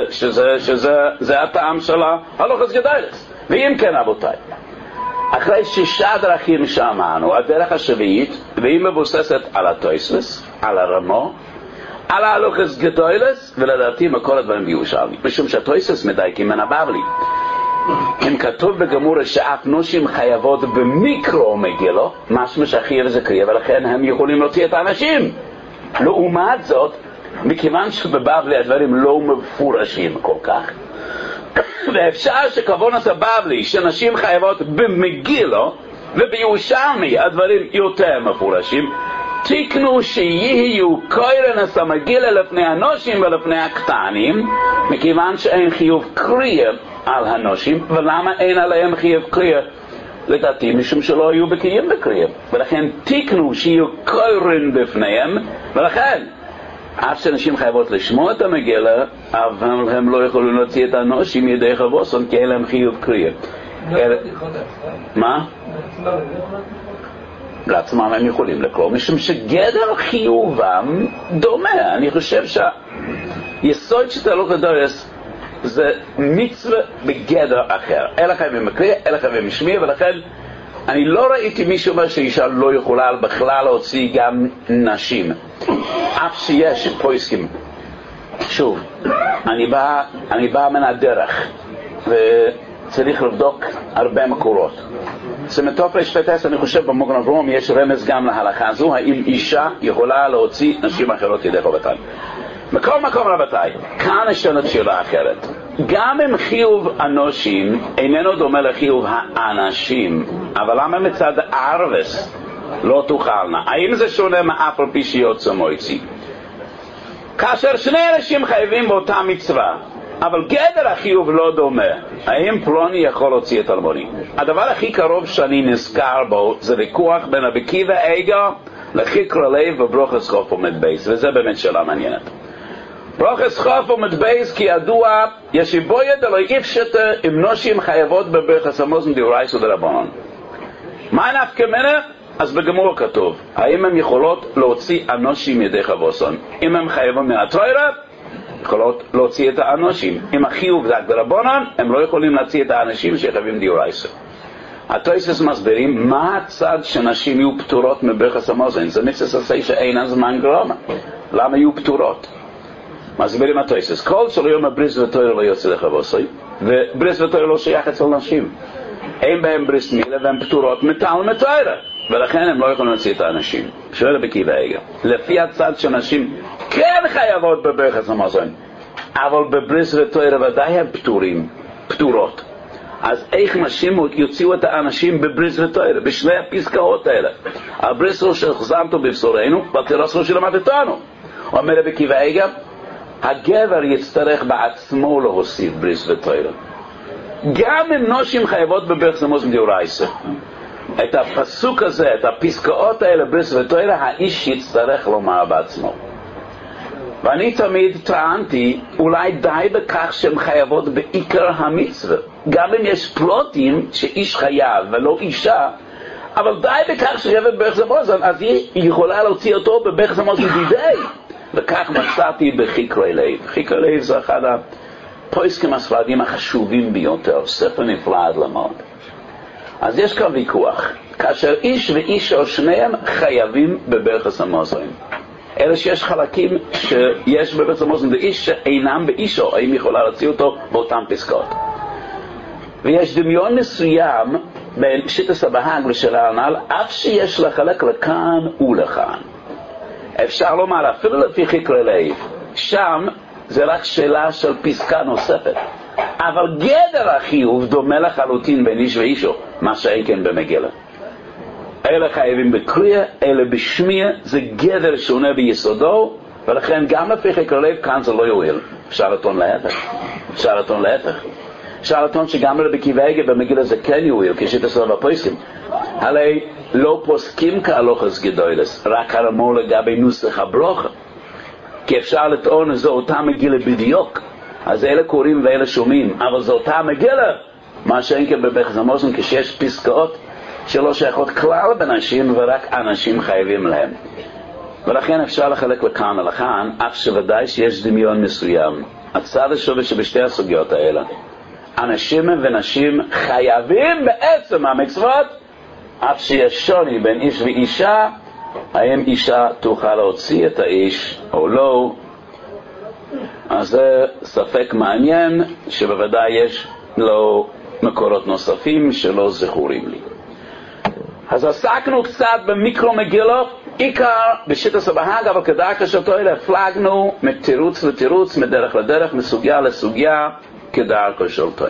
שזה הטעם של הלוחס גדולס. ואם כן רבותיי, אחרי 6 דרכים שאמרנו, הדרך השביעית, והיא מבוססת על התוספות, על הרמו, על ההלוכס גדולס, ולדעתי מכל הדברים בירושלמי, משום שהתוספות מדייקים מן הבבלי. אם כתוב בגמורה שאף נושים חייבות במיקרו מגילו, משמע שהחייב זה קריאה, ולכן הם יכולים להוציא את האנשים. לעומת זאת, מכיוון שבבבלי הדברים לא מפורשים כל כך, ואפשר שכוונת הבבלי שנשים חייבות במגילו, ובירושלמי הדברים יותר מפורשים, תקנו שיהיו קוירנס המגילה לפני הנושים ולפני הקטנים, מכיוון שאין חיוב קריאה על הנושים. ולמה אין עליהם חיוב קריאה? לדעתי משום שלא היו בקיים בקריאה, ולכן תקנו שיהיו קוירן בפניהם, ולכן אף שנשים חייבות לשמוע את המגילה, אבל הם לא יכולים להוציא את הנושים ידי חבוסון, כי אין להם חיוב קריאה. מה? לעצמם הם יכולים לקרוא, משום שגדר חיובם דומה. אני חושב שהיסוד של הלוכות גדולס זה מצווה בגדר אחר, אלא חייבים בקריאה, אלא חייבים משמיע, ולכן אני לא ראיתי מישהו אומר שאישה לא יכולה בכלל להוציא גם נשים, אף שיש פויסקים. שוב, אני בא מן הדרך וצריך לבדוק הרבה מקורות. סמטוף לשפטס, אני חושב במוגן אברהם יש רמז גם להלכה הזו, האם אישה יכולה להוציא נשים אחרות ידי חובתן. מכל מקום רבותיי, כאן יש לנו שאלה אחרת. גם אם חיוב אנושים איננו דומה לחיוב האנשים, אבל למה מצד ערבס לא תוכלנה? האם זה שונה מאף על פי שיוצא מויצי? כאשר שני אנשים חייבים באותה מצווה, אבל גדר החיוב לא דומה, האם פלוני יכול להוציא את אלמוני? הדבר הכי קרוב שאני נזכר בו זה ויכוח בין רבי עקיבא איגר לחיקר הלב וברוכס חוף עומד בייס, וזה באמת שאלה מעניינת. ברוכס חוף עומד בייס, כי ידוע, יש איבויד אלו איפשט אם נושים חייבות בברכס המוזן דיורייסו דרבנן. מה נפקא מנה? אז בגמור כתוב, האם הם יכולות להוציא אנושים ידי חבוסון? אם הם חייבים מהתוירה, יכולות להוציא את האנושים. אם החיוב זה דרבנן, הם לא יכולים להוציא את האנשים שחייבים דיורייסו. התוספות מסבירים מה הצד שנשים יהיו פטורות מברכס המוזן. זה מצווה עשה שאין הזמן גרמה. למה יהיו פטורות? מסבירים התוספות. כל שלא יום הבריס ותוירה לא יוצא לחבוסוי, ובריס ותוירה לא שייך אצל נשים. אין בהם בריס מילה והם פטורות מטל מתוירה, ולכן הם לא יכולים להוציא את האנשים. שואל רבי עקיבא איגר, לפי הצד שנשים כן חייבות בברכס המוזן, אבל בבריס ותוירה ודאי הם פטורות. אז איך נשים יוציאו את האנשים בבריס ותוירה, בשני הפסקאות האלה? הבריס הוא שחזמתו בבשורנו, והתירס הוא שלמדתנו. אומר רבי עקיבא איגר, הגבר יצטרך בעצמו להוסיף בריס ותוירה. גם אם נשים חייבות בברכס המוזן דיורייסה. את הפסוק הזה, את הפסקאות האלה בריס ותוירה, האיש יצטרך לומר בעצמו. ואני תמיד טענתי, אולי די בכך שהן חייבות בעיקר המצווה. גם אם יש פלוטים שאיש חייב ולא אישה, אבל די בכך שחייבת בברכס המוזן, אז היא יכולה להוציא אותו בברכס המוזן דידי. וכך מצאתי בחיקרי לב. חיקרי לב זה אחד הפוסקים הספרדיים החשובים ביותר, ספר נפלא עד למוד. אז יש כאן ויכוח. כאשר איש ואישה שניהם חייבים בברכס המוזן. אלא שיש חלקים שיש בברכס המוזן לאיש שאינם באישו, האם יכולה להוציא אותו באותן פסקאות. ויש דמיון מסוים בין שיטת הבהג לשאלה הנ"ל, אף שיש לחלק לכאן ולכאן. אפשר לומר, אפילו לפי חיקרי לב, שם זה רק שאלה של פסקה נוספת. אבל גדר החיוב דומה לחלוטין בין איש ואישו, מה שאין כן במגילה. אלה חייבים בקריאה, אלה בשמיע, זה גדר שונה ביסודו, ולכן גם לפי חיקרי לב כאן זה לא יועיל. אפשר לטעון להפך. אפשר לטעון שגם רבי עקיבא איגר במגילה זה כן יועיל, כשיטת הפוסקים. הרי לא פוסקים כהלוכות גדולות, רק הרמור לגבי נוסח הברוכה. כי אפשר לטעון זו אותה מגילה בדיוק. אז אלה קוראים ואלה שומעים, אבל זו אותה מגילה. מה שאין כן בברכס המוזן, כשיש פסקאות שלא שייכות כלל בנשים ורק אנשים חייבים להם. ולכן אפשר לחלק לכאן ולכאן, אף שוודאי שיש דמיון מסוים. הצד השווה שבשתי הסוגיות האלה, אנשים ונשים חייבים בעצם המצוות, אף שיש שוני בין איש ואישה, האם אישה תוכל להוציא את האיש או לא. אז זה ספק מעניין שבוודאי יש לו מקורות נוספים שלא זכורים לי. אז עסקנו קצת במיקרו מגילות, עיקר בשיטת הבהג, אבל כדרכו של תורה הפלגנו מתירוץ לתירוץ, מדרך לדרך, מסוגיה לסוגיה, כדרכו של תורה.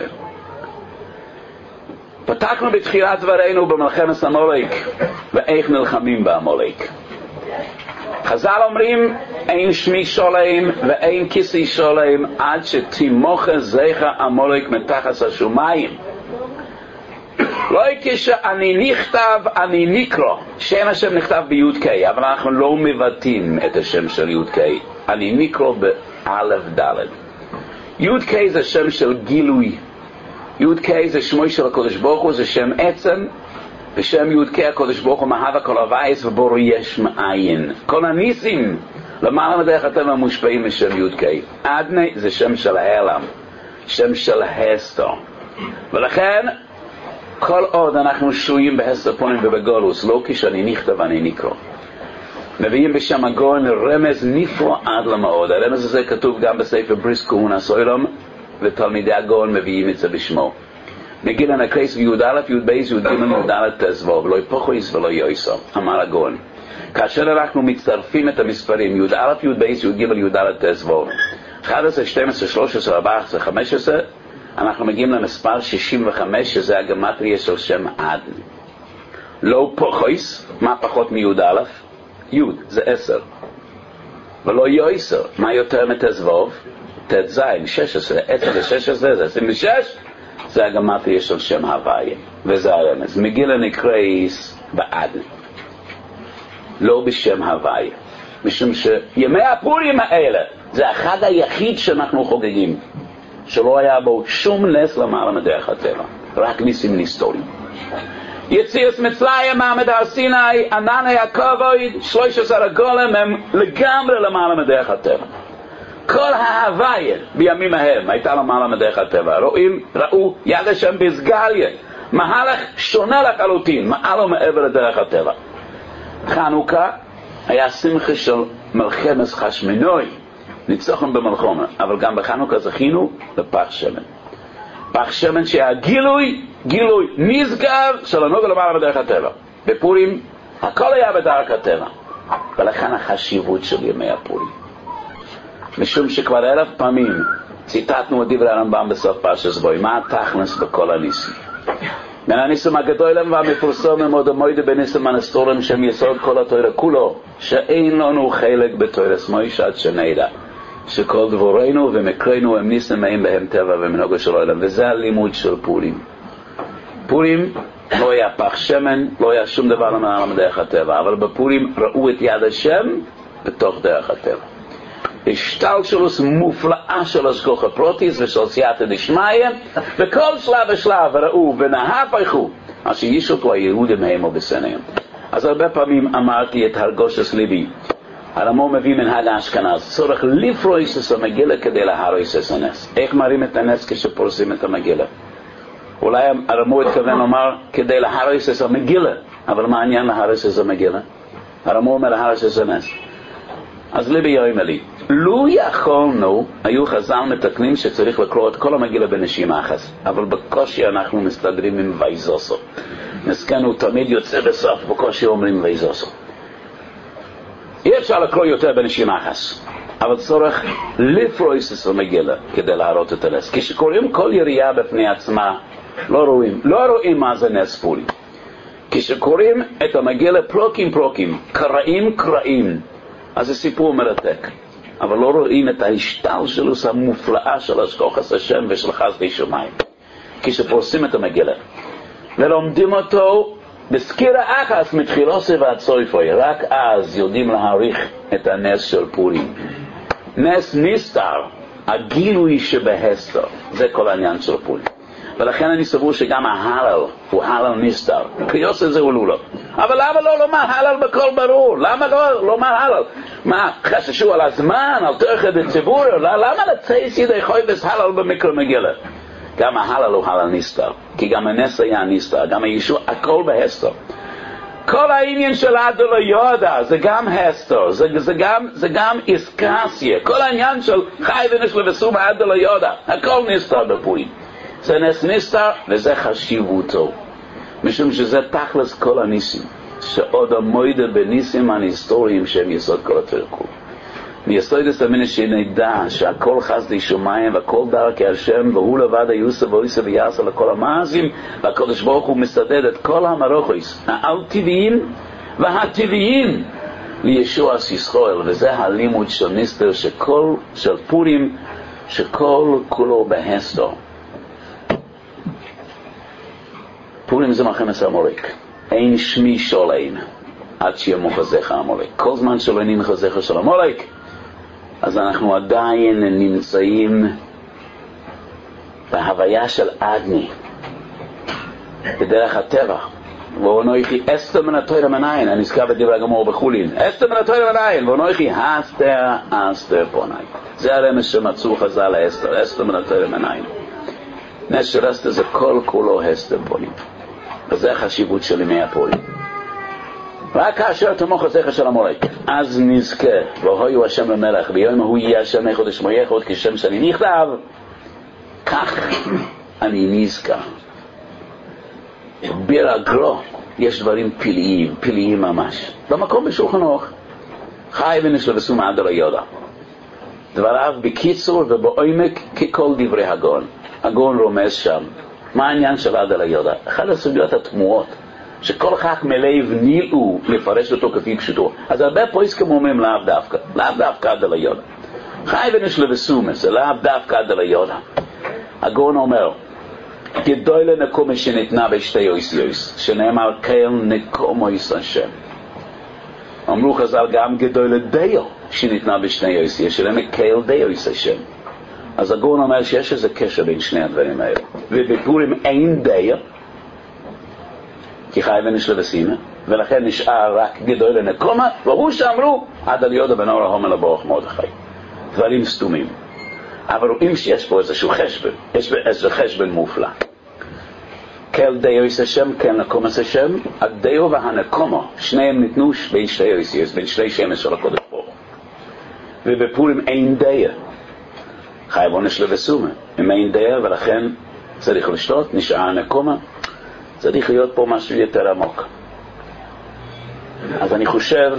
פתחנו בתחילת דברינו במלחמת עמלק, ואיך נלחמים בעמלק. חז"ל אומרים, אין שמי שולם ואין כיסי שולם עד שתימוכה זכר עמלק מתחת השמיים. לא כשאני נכתב, אני נקרא. שם השם נכתב בי"ק, אבל אנחנו לא מבטאים את השם של י"ק. אני נקרא באלף ד'. י"ק זה שם של גילוי. י"ק זה שמו של הקדוש ברוך הוא, זה שם עצם, ושם י"ק הקדוש ברוך הוא מהווה כל הווייס ובורו יש מאין. כל הניסים, למעלה מדרך אתם המושפעים משם י"ק. אדני זה שם של העלם, שם של הסתר. ולכן, כל עוד אנחנו שויים בהסתר פונים ובגולוס, לא כשאני נכתב אני נקרא. מביאים בשם הגאון רמז נפלא עד למאוד. הרמז הזה כתוב גם בספר בריס כהונה סוילום, ותלמידי הגאון מביאים את זה בשמו. נגיד לנקרס בי"א, י"ב, י"ג, י"ד, תזבוב, לא יפוחויס ולא יויסו, אמר הגאון. כאשר אנחנו מצטרפים את המספרים י"א, י"ב, י"ג, י"ד, תזבוב, 11, 12, 13, 14, 15, אנחנו מגיעים למספר 65, שזה הגמטריה של שם עדן. לא פוחויס, מה פחות מי"א? י' זה 10. ולא יויסו, מה יותר מתזבוב? תז, 16, 10 ו-16 זה 26, זה הגמטריה של שם הוויה, וזה הרמז. מגילה נקרא בעדן. לא בשם הוואי, משום שימי הפורים האלה זה אחד היחיד שאנחנו חוגגים שלא היה בו שום נס למעלה מדרך הטבע, רק ניסים נסתורים. יציאת מצרים, מעמד הר סיני, ענני הכבוד, 13 הגולם הם לגמרי למעלה מדרך הטבע. כל ההוויה בימים ההם הייתה למעלה מדרך הטבע. ראו יד השם בסגליה, מהלך שונה לחלוטין, מעל ומעבר לדרך הטבע. חנוכה היה שמחה של מלחמת חשמונאי, ניצחון במלחמה, אבל גם בחנוכה זכינו לפח שמן. פח שמן שהיה גילוי נשגב של הנוגע למעלה בדרך הטבע. בפורים הכל היה בדרך הטבע, ולכן החשיבות של ימי הפורים. משום שכבר 1000 פעמים ציטטנו את דברי הרמב"ם בסוף פרשת בו, מה התכלס בכל הניסים? מן הניסים הגדולים והמפורסמים עוד המועד בניסים הנסתורים שהם יסוד כל התורה כולו, שאין לנו חלק בתורס מוישה עד שנדע שכל דבורנו ומקרינו הם ניסים מהם בהם טבע ומנהגו של העולם, וזה הלימוד של פורים. פורים לא היה פח שמן, לא היה שום דבר למעלה מדרך הטבע, אבל בפורים ראו את יד השם בתוך דרך הטבע. השתלשלות מופלאה של השגחה פרוטיס ושל סייעתא דשמיא, וכל שלב ושלב ראו ונהפכו אשר ישלטו היהודים הם ובשניהם. אז הרבה פעמים אמרתי את הרגושת ליבי, הרמב"ם מביא מנהג האשכנז, צורך לפרוס את המגילה כדי להרוס את הנס. איך מראים את הנס כשפורסים את המגילה? אולי הרמב"ם התכוון לומר כדי להרוס את המגילה, אבל מה העניין להרוס את המגילה? הרמב"ם אומר להרוס את הנס. אז ליבי יאמר לי, לו יכולנו, היו חז"ל מתקנים שצריך לקרוא את כל המגילה בנשימה אחת, אבל בקושי אנחנו מסתדרים עם ויזוסו. מסכנו תמיד יוצא בסוף, בקושי אומרים ויזוסו. אי אפשר לקרוא יותר בנשימה אחת, אבל צורך לפרוס את המגילה כדי להראות את הנס. כשקוראים כל יריעה בפני עצמה, לא רואים מה זה נס פורים. כשקוראים את המגילה פרוקים, קראים, אז זה סיפור מרתק, אבל לא רואים את ההשתלשלות המופלאה של השגחת השם ושל חסדי שמיים. כשפורסים את המגילה ולומדים אותו בסקירה אחת מתחילוסי ועד סופי, רק אז יודעים להעריך את הנס של פורים. נס נסתר, הגילוי שבהסתר, זה כל העניין של פורים. ולכן אני סבור שגם ההלל הוא הלל נסתר, קריוס הזה הוא לולו. אבל למה לא לומר הלל בכל ברור? למה לא לומר הלל? מה, חששו על הזמן, על תורכת בציבור? למה לצייס ידי חויבס הלל במקרא מגילה? גם ההלל הוא הלל נסתר, כי גם הנס היה נסתר, גם הישוע, הכל בהסתר. כל העניין של עד לא יודע זה גם הסתר, זה גם איסקסיה. כל העניין של חי ונשל וסום עד לא יודע, הכל נסתר בפורים. זה נס נסתר וזה חשיבותו, משום שזה תכלס כל הניסים, שעוד המועד בניסים הנסתוריים שהם יסוד כל התרקו. מיסוד הסתמין שנדע שהכל חסדי שמיים והכל דרכי השם, והוא לבד היוסף ואויסף ויעשה לכל המעשים, והקדוש ברוך הוא מסדד את כל המרוכויס העל טבעיים והטבעיים לישוע ישראל. וזה הלימוד של נסתר של פורים, שכל כולו בהסתר. פורים זה מלחמת עמלק, אין שמי שולין עד שיהיה מחזך עמלק. כל זמן שלא אין מחזך של עמלק, אז אנחנו עדיין נמצאים בהוויה של אגני, בדרך הטבע. ואונויכי אסתר מן התורה מן העין, הנזכר בדברי הגמור בחולין, אסתר מן התורה מן העין, ואונויכי אסתר פוני. זה הרמז שמצאו חז"ל לאסתר, אסתר מן התורה מן העין. נס של אסתר זה כל כולו אסתר פוני, וזה החשיבות של ימי הפורים. רק כאשר תמוך הזכר של עמלק, אז נזכה, והויו השם למלך, ביום הוא יהיה השם אחד ושמו יחוד, כשם שאני נכתב, כך אני נזכה. ברגלו יש דברים פלאיים ממש. במקום בשולחן ערוך, חי ונשל וסום עד לא יודע. דבריו בקיצור ובעומק ככל דברי הגאון. הגאון רומז שם. מה העניין של עד לא יודע? אחת הסוגיות התמוהות, שכל כך מלב נילאו לפרש אותו כפי פשוטו. אז הרבה פויסקים אומרים לאו דווקא עד לא יודע. חי ונשל וסום, זה לאו דווקא עד לא יודע. הגאון אומר, גדוי לנקומה שניתנה בשתי יויס, שנאמר קהל נקומו יש השם. אמרו חז"ל גם גדול דיו שניתנה בשני יויס, יש להם קהל דיויס השם. אז הגאון אומר שיש איזה קשר בין שני הדברים האלה. ובפורים אין דיו, כי חי ונשלה וסימה, ולכן נשאר רק גדול לנקומה, והוא שאמרו עד על יהודה בן אור ההומר לברוך מרדכי. דברים סתומים. אבל רואים שיש פה איזשהו חשבון, יש איזה חשבון מופלא. קהל דיויס השם, קהל נקומס השם, הדיו והנקומה, שניהם ניתנו בין שתי יויסיס, בין שני שמש של הקודש ברוך. ובפורים אין דיו. חייב עונש לבסומה. אם אין דיו, ולכן צריך לשתות, נשאר הנקומה, צריך להיות פה משהו יותר עמוק. אז אני חושב,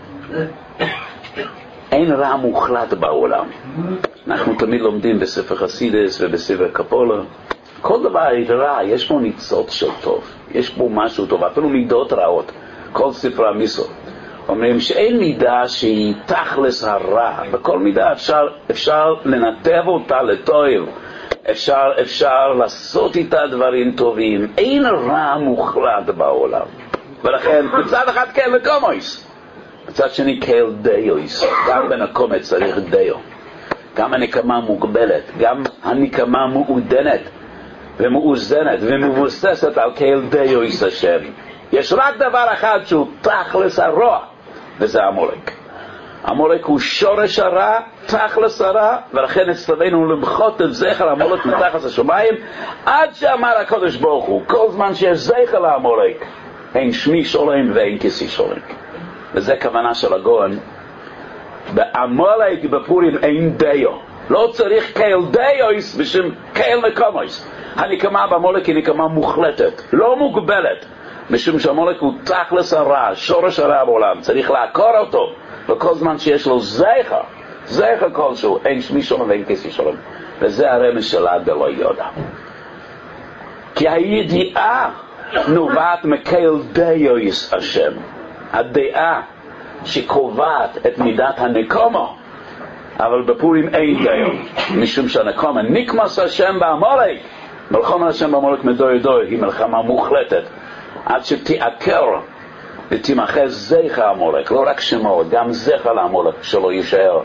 אין רע מוחלט בעולם. אנחנו תמיד לומדים בספר חסידס ובספר קפולה. כל דבר רע, יש פה ניצוץ של טוב. יש פה משהו טוב, אפילו מידות רעות. כל ספר המיסות. אומרים שאין מידה שהיא תכלס הרע. בכל מידה אפשר לנתב אותה לטוב. אפשר לעשות איתה דברים טובים. אין רע מוחלט בעולם. ולכן, בצד אחד קהל נקומויס. בצד שני קהל דיויס. גם בנקומת צריך דיו. גם הנקמה מוגבלת. גם הנקמה מעודנת ומאוזנת ומבוססת על קהל דיויס השם. יש רק דבר אחד שהוא תכלס הרוע, וזה עמלק. עמלק הוא שורש הרע, תכלס הרע, ולכן הצטווינו למחות את זכר עמלק מתחת השמיים, עד שאמר הקדוש ברוך הוא, כל זמן שיש זכר לעמלק, אין שמי שולם ואין כיסי שולם. וזה כוונה של הגאון. בעמלק בפורים אין דיו. לא צריך קהל דיוס בשם קהל נקומוס. הנקמה בעמלק היא נקמה מוחלטת, לא מוגבלת. משום שהעמלק הוא תכלס הרע, שורש הרע בעולם, צריך לעקור אותו, וכל זמן שיש לו זכר כלשהו, אין שמי שולם ואין כיסי שולם. וזה הרמז שלה דלא יודע. כי הידיעה נובעת מקהל דיוס השם. הדעה שקובעת את מידת הנקמה, אבל בפורים אין דיו, משום שהנקמה נקמס השם בעמלק. מלחמת השם בעמלק מדוי דוי היא מלחמה מוחלטת, עד שתעקר ותימחז זכר עמלק, לא רק שמו, גם זכר לעמלק שלא יישאר.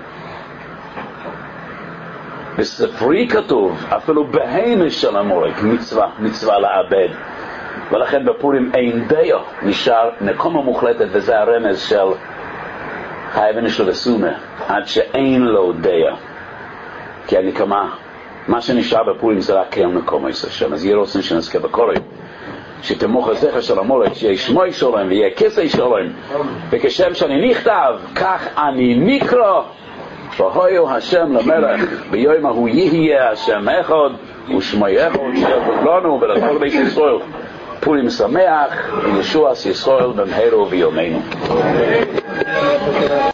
בספרי כתוב, אפילו בהמש של עמלק מצווה לעבד. ולכן בפורים אין דיו, נשאר נקומה מוחלטת, וזה הרמז של חי ונשלה וסומה, עד שאין לו דיו. כי הנקמה, מה שנשאר בפורים זה רק קהל נקומה השם. אז יהיה רוצים שנזכה בקוראים, שתמוך הזכר של עמלק, שיהיה שמוי שלם ויהיה כיסי שלם, וכשם שאני נכתב, כך אני נקרא, והויו השם למלך, ביום ההוא יהיה השם אחד, ושמוי אחד, שיהיה לנו ולכל בית ישראל. פורים שמח, וישוע ישראל במהרה בימינו.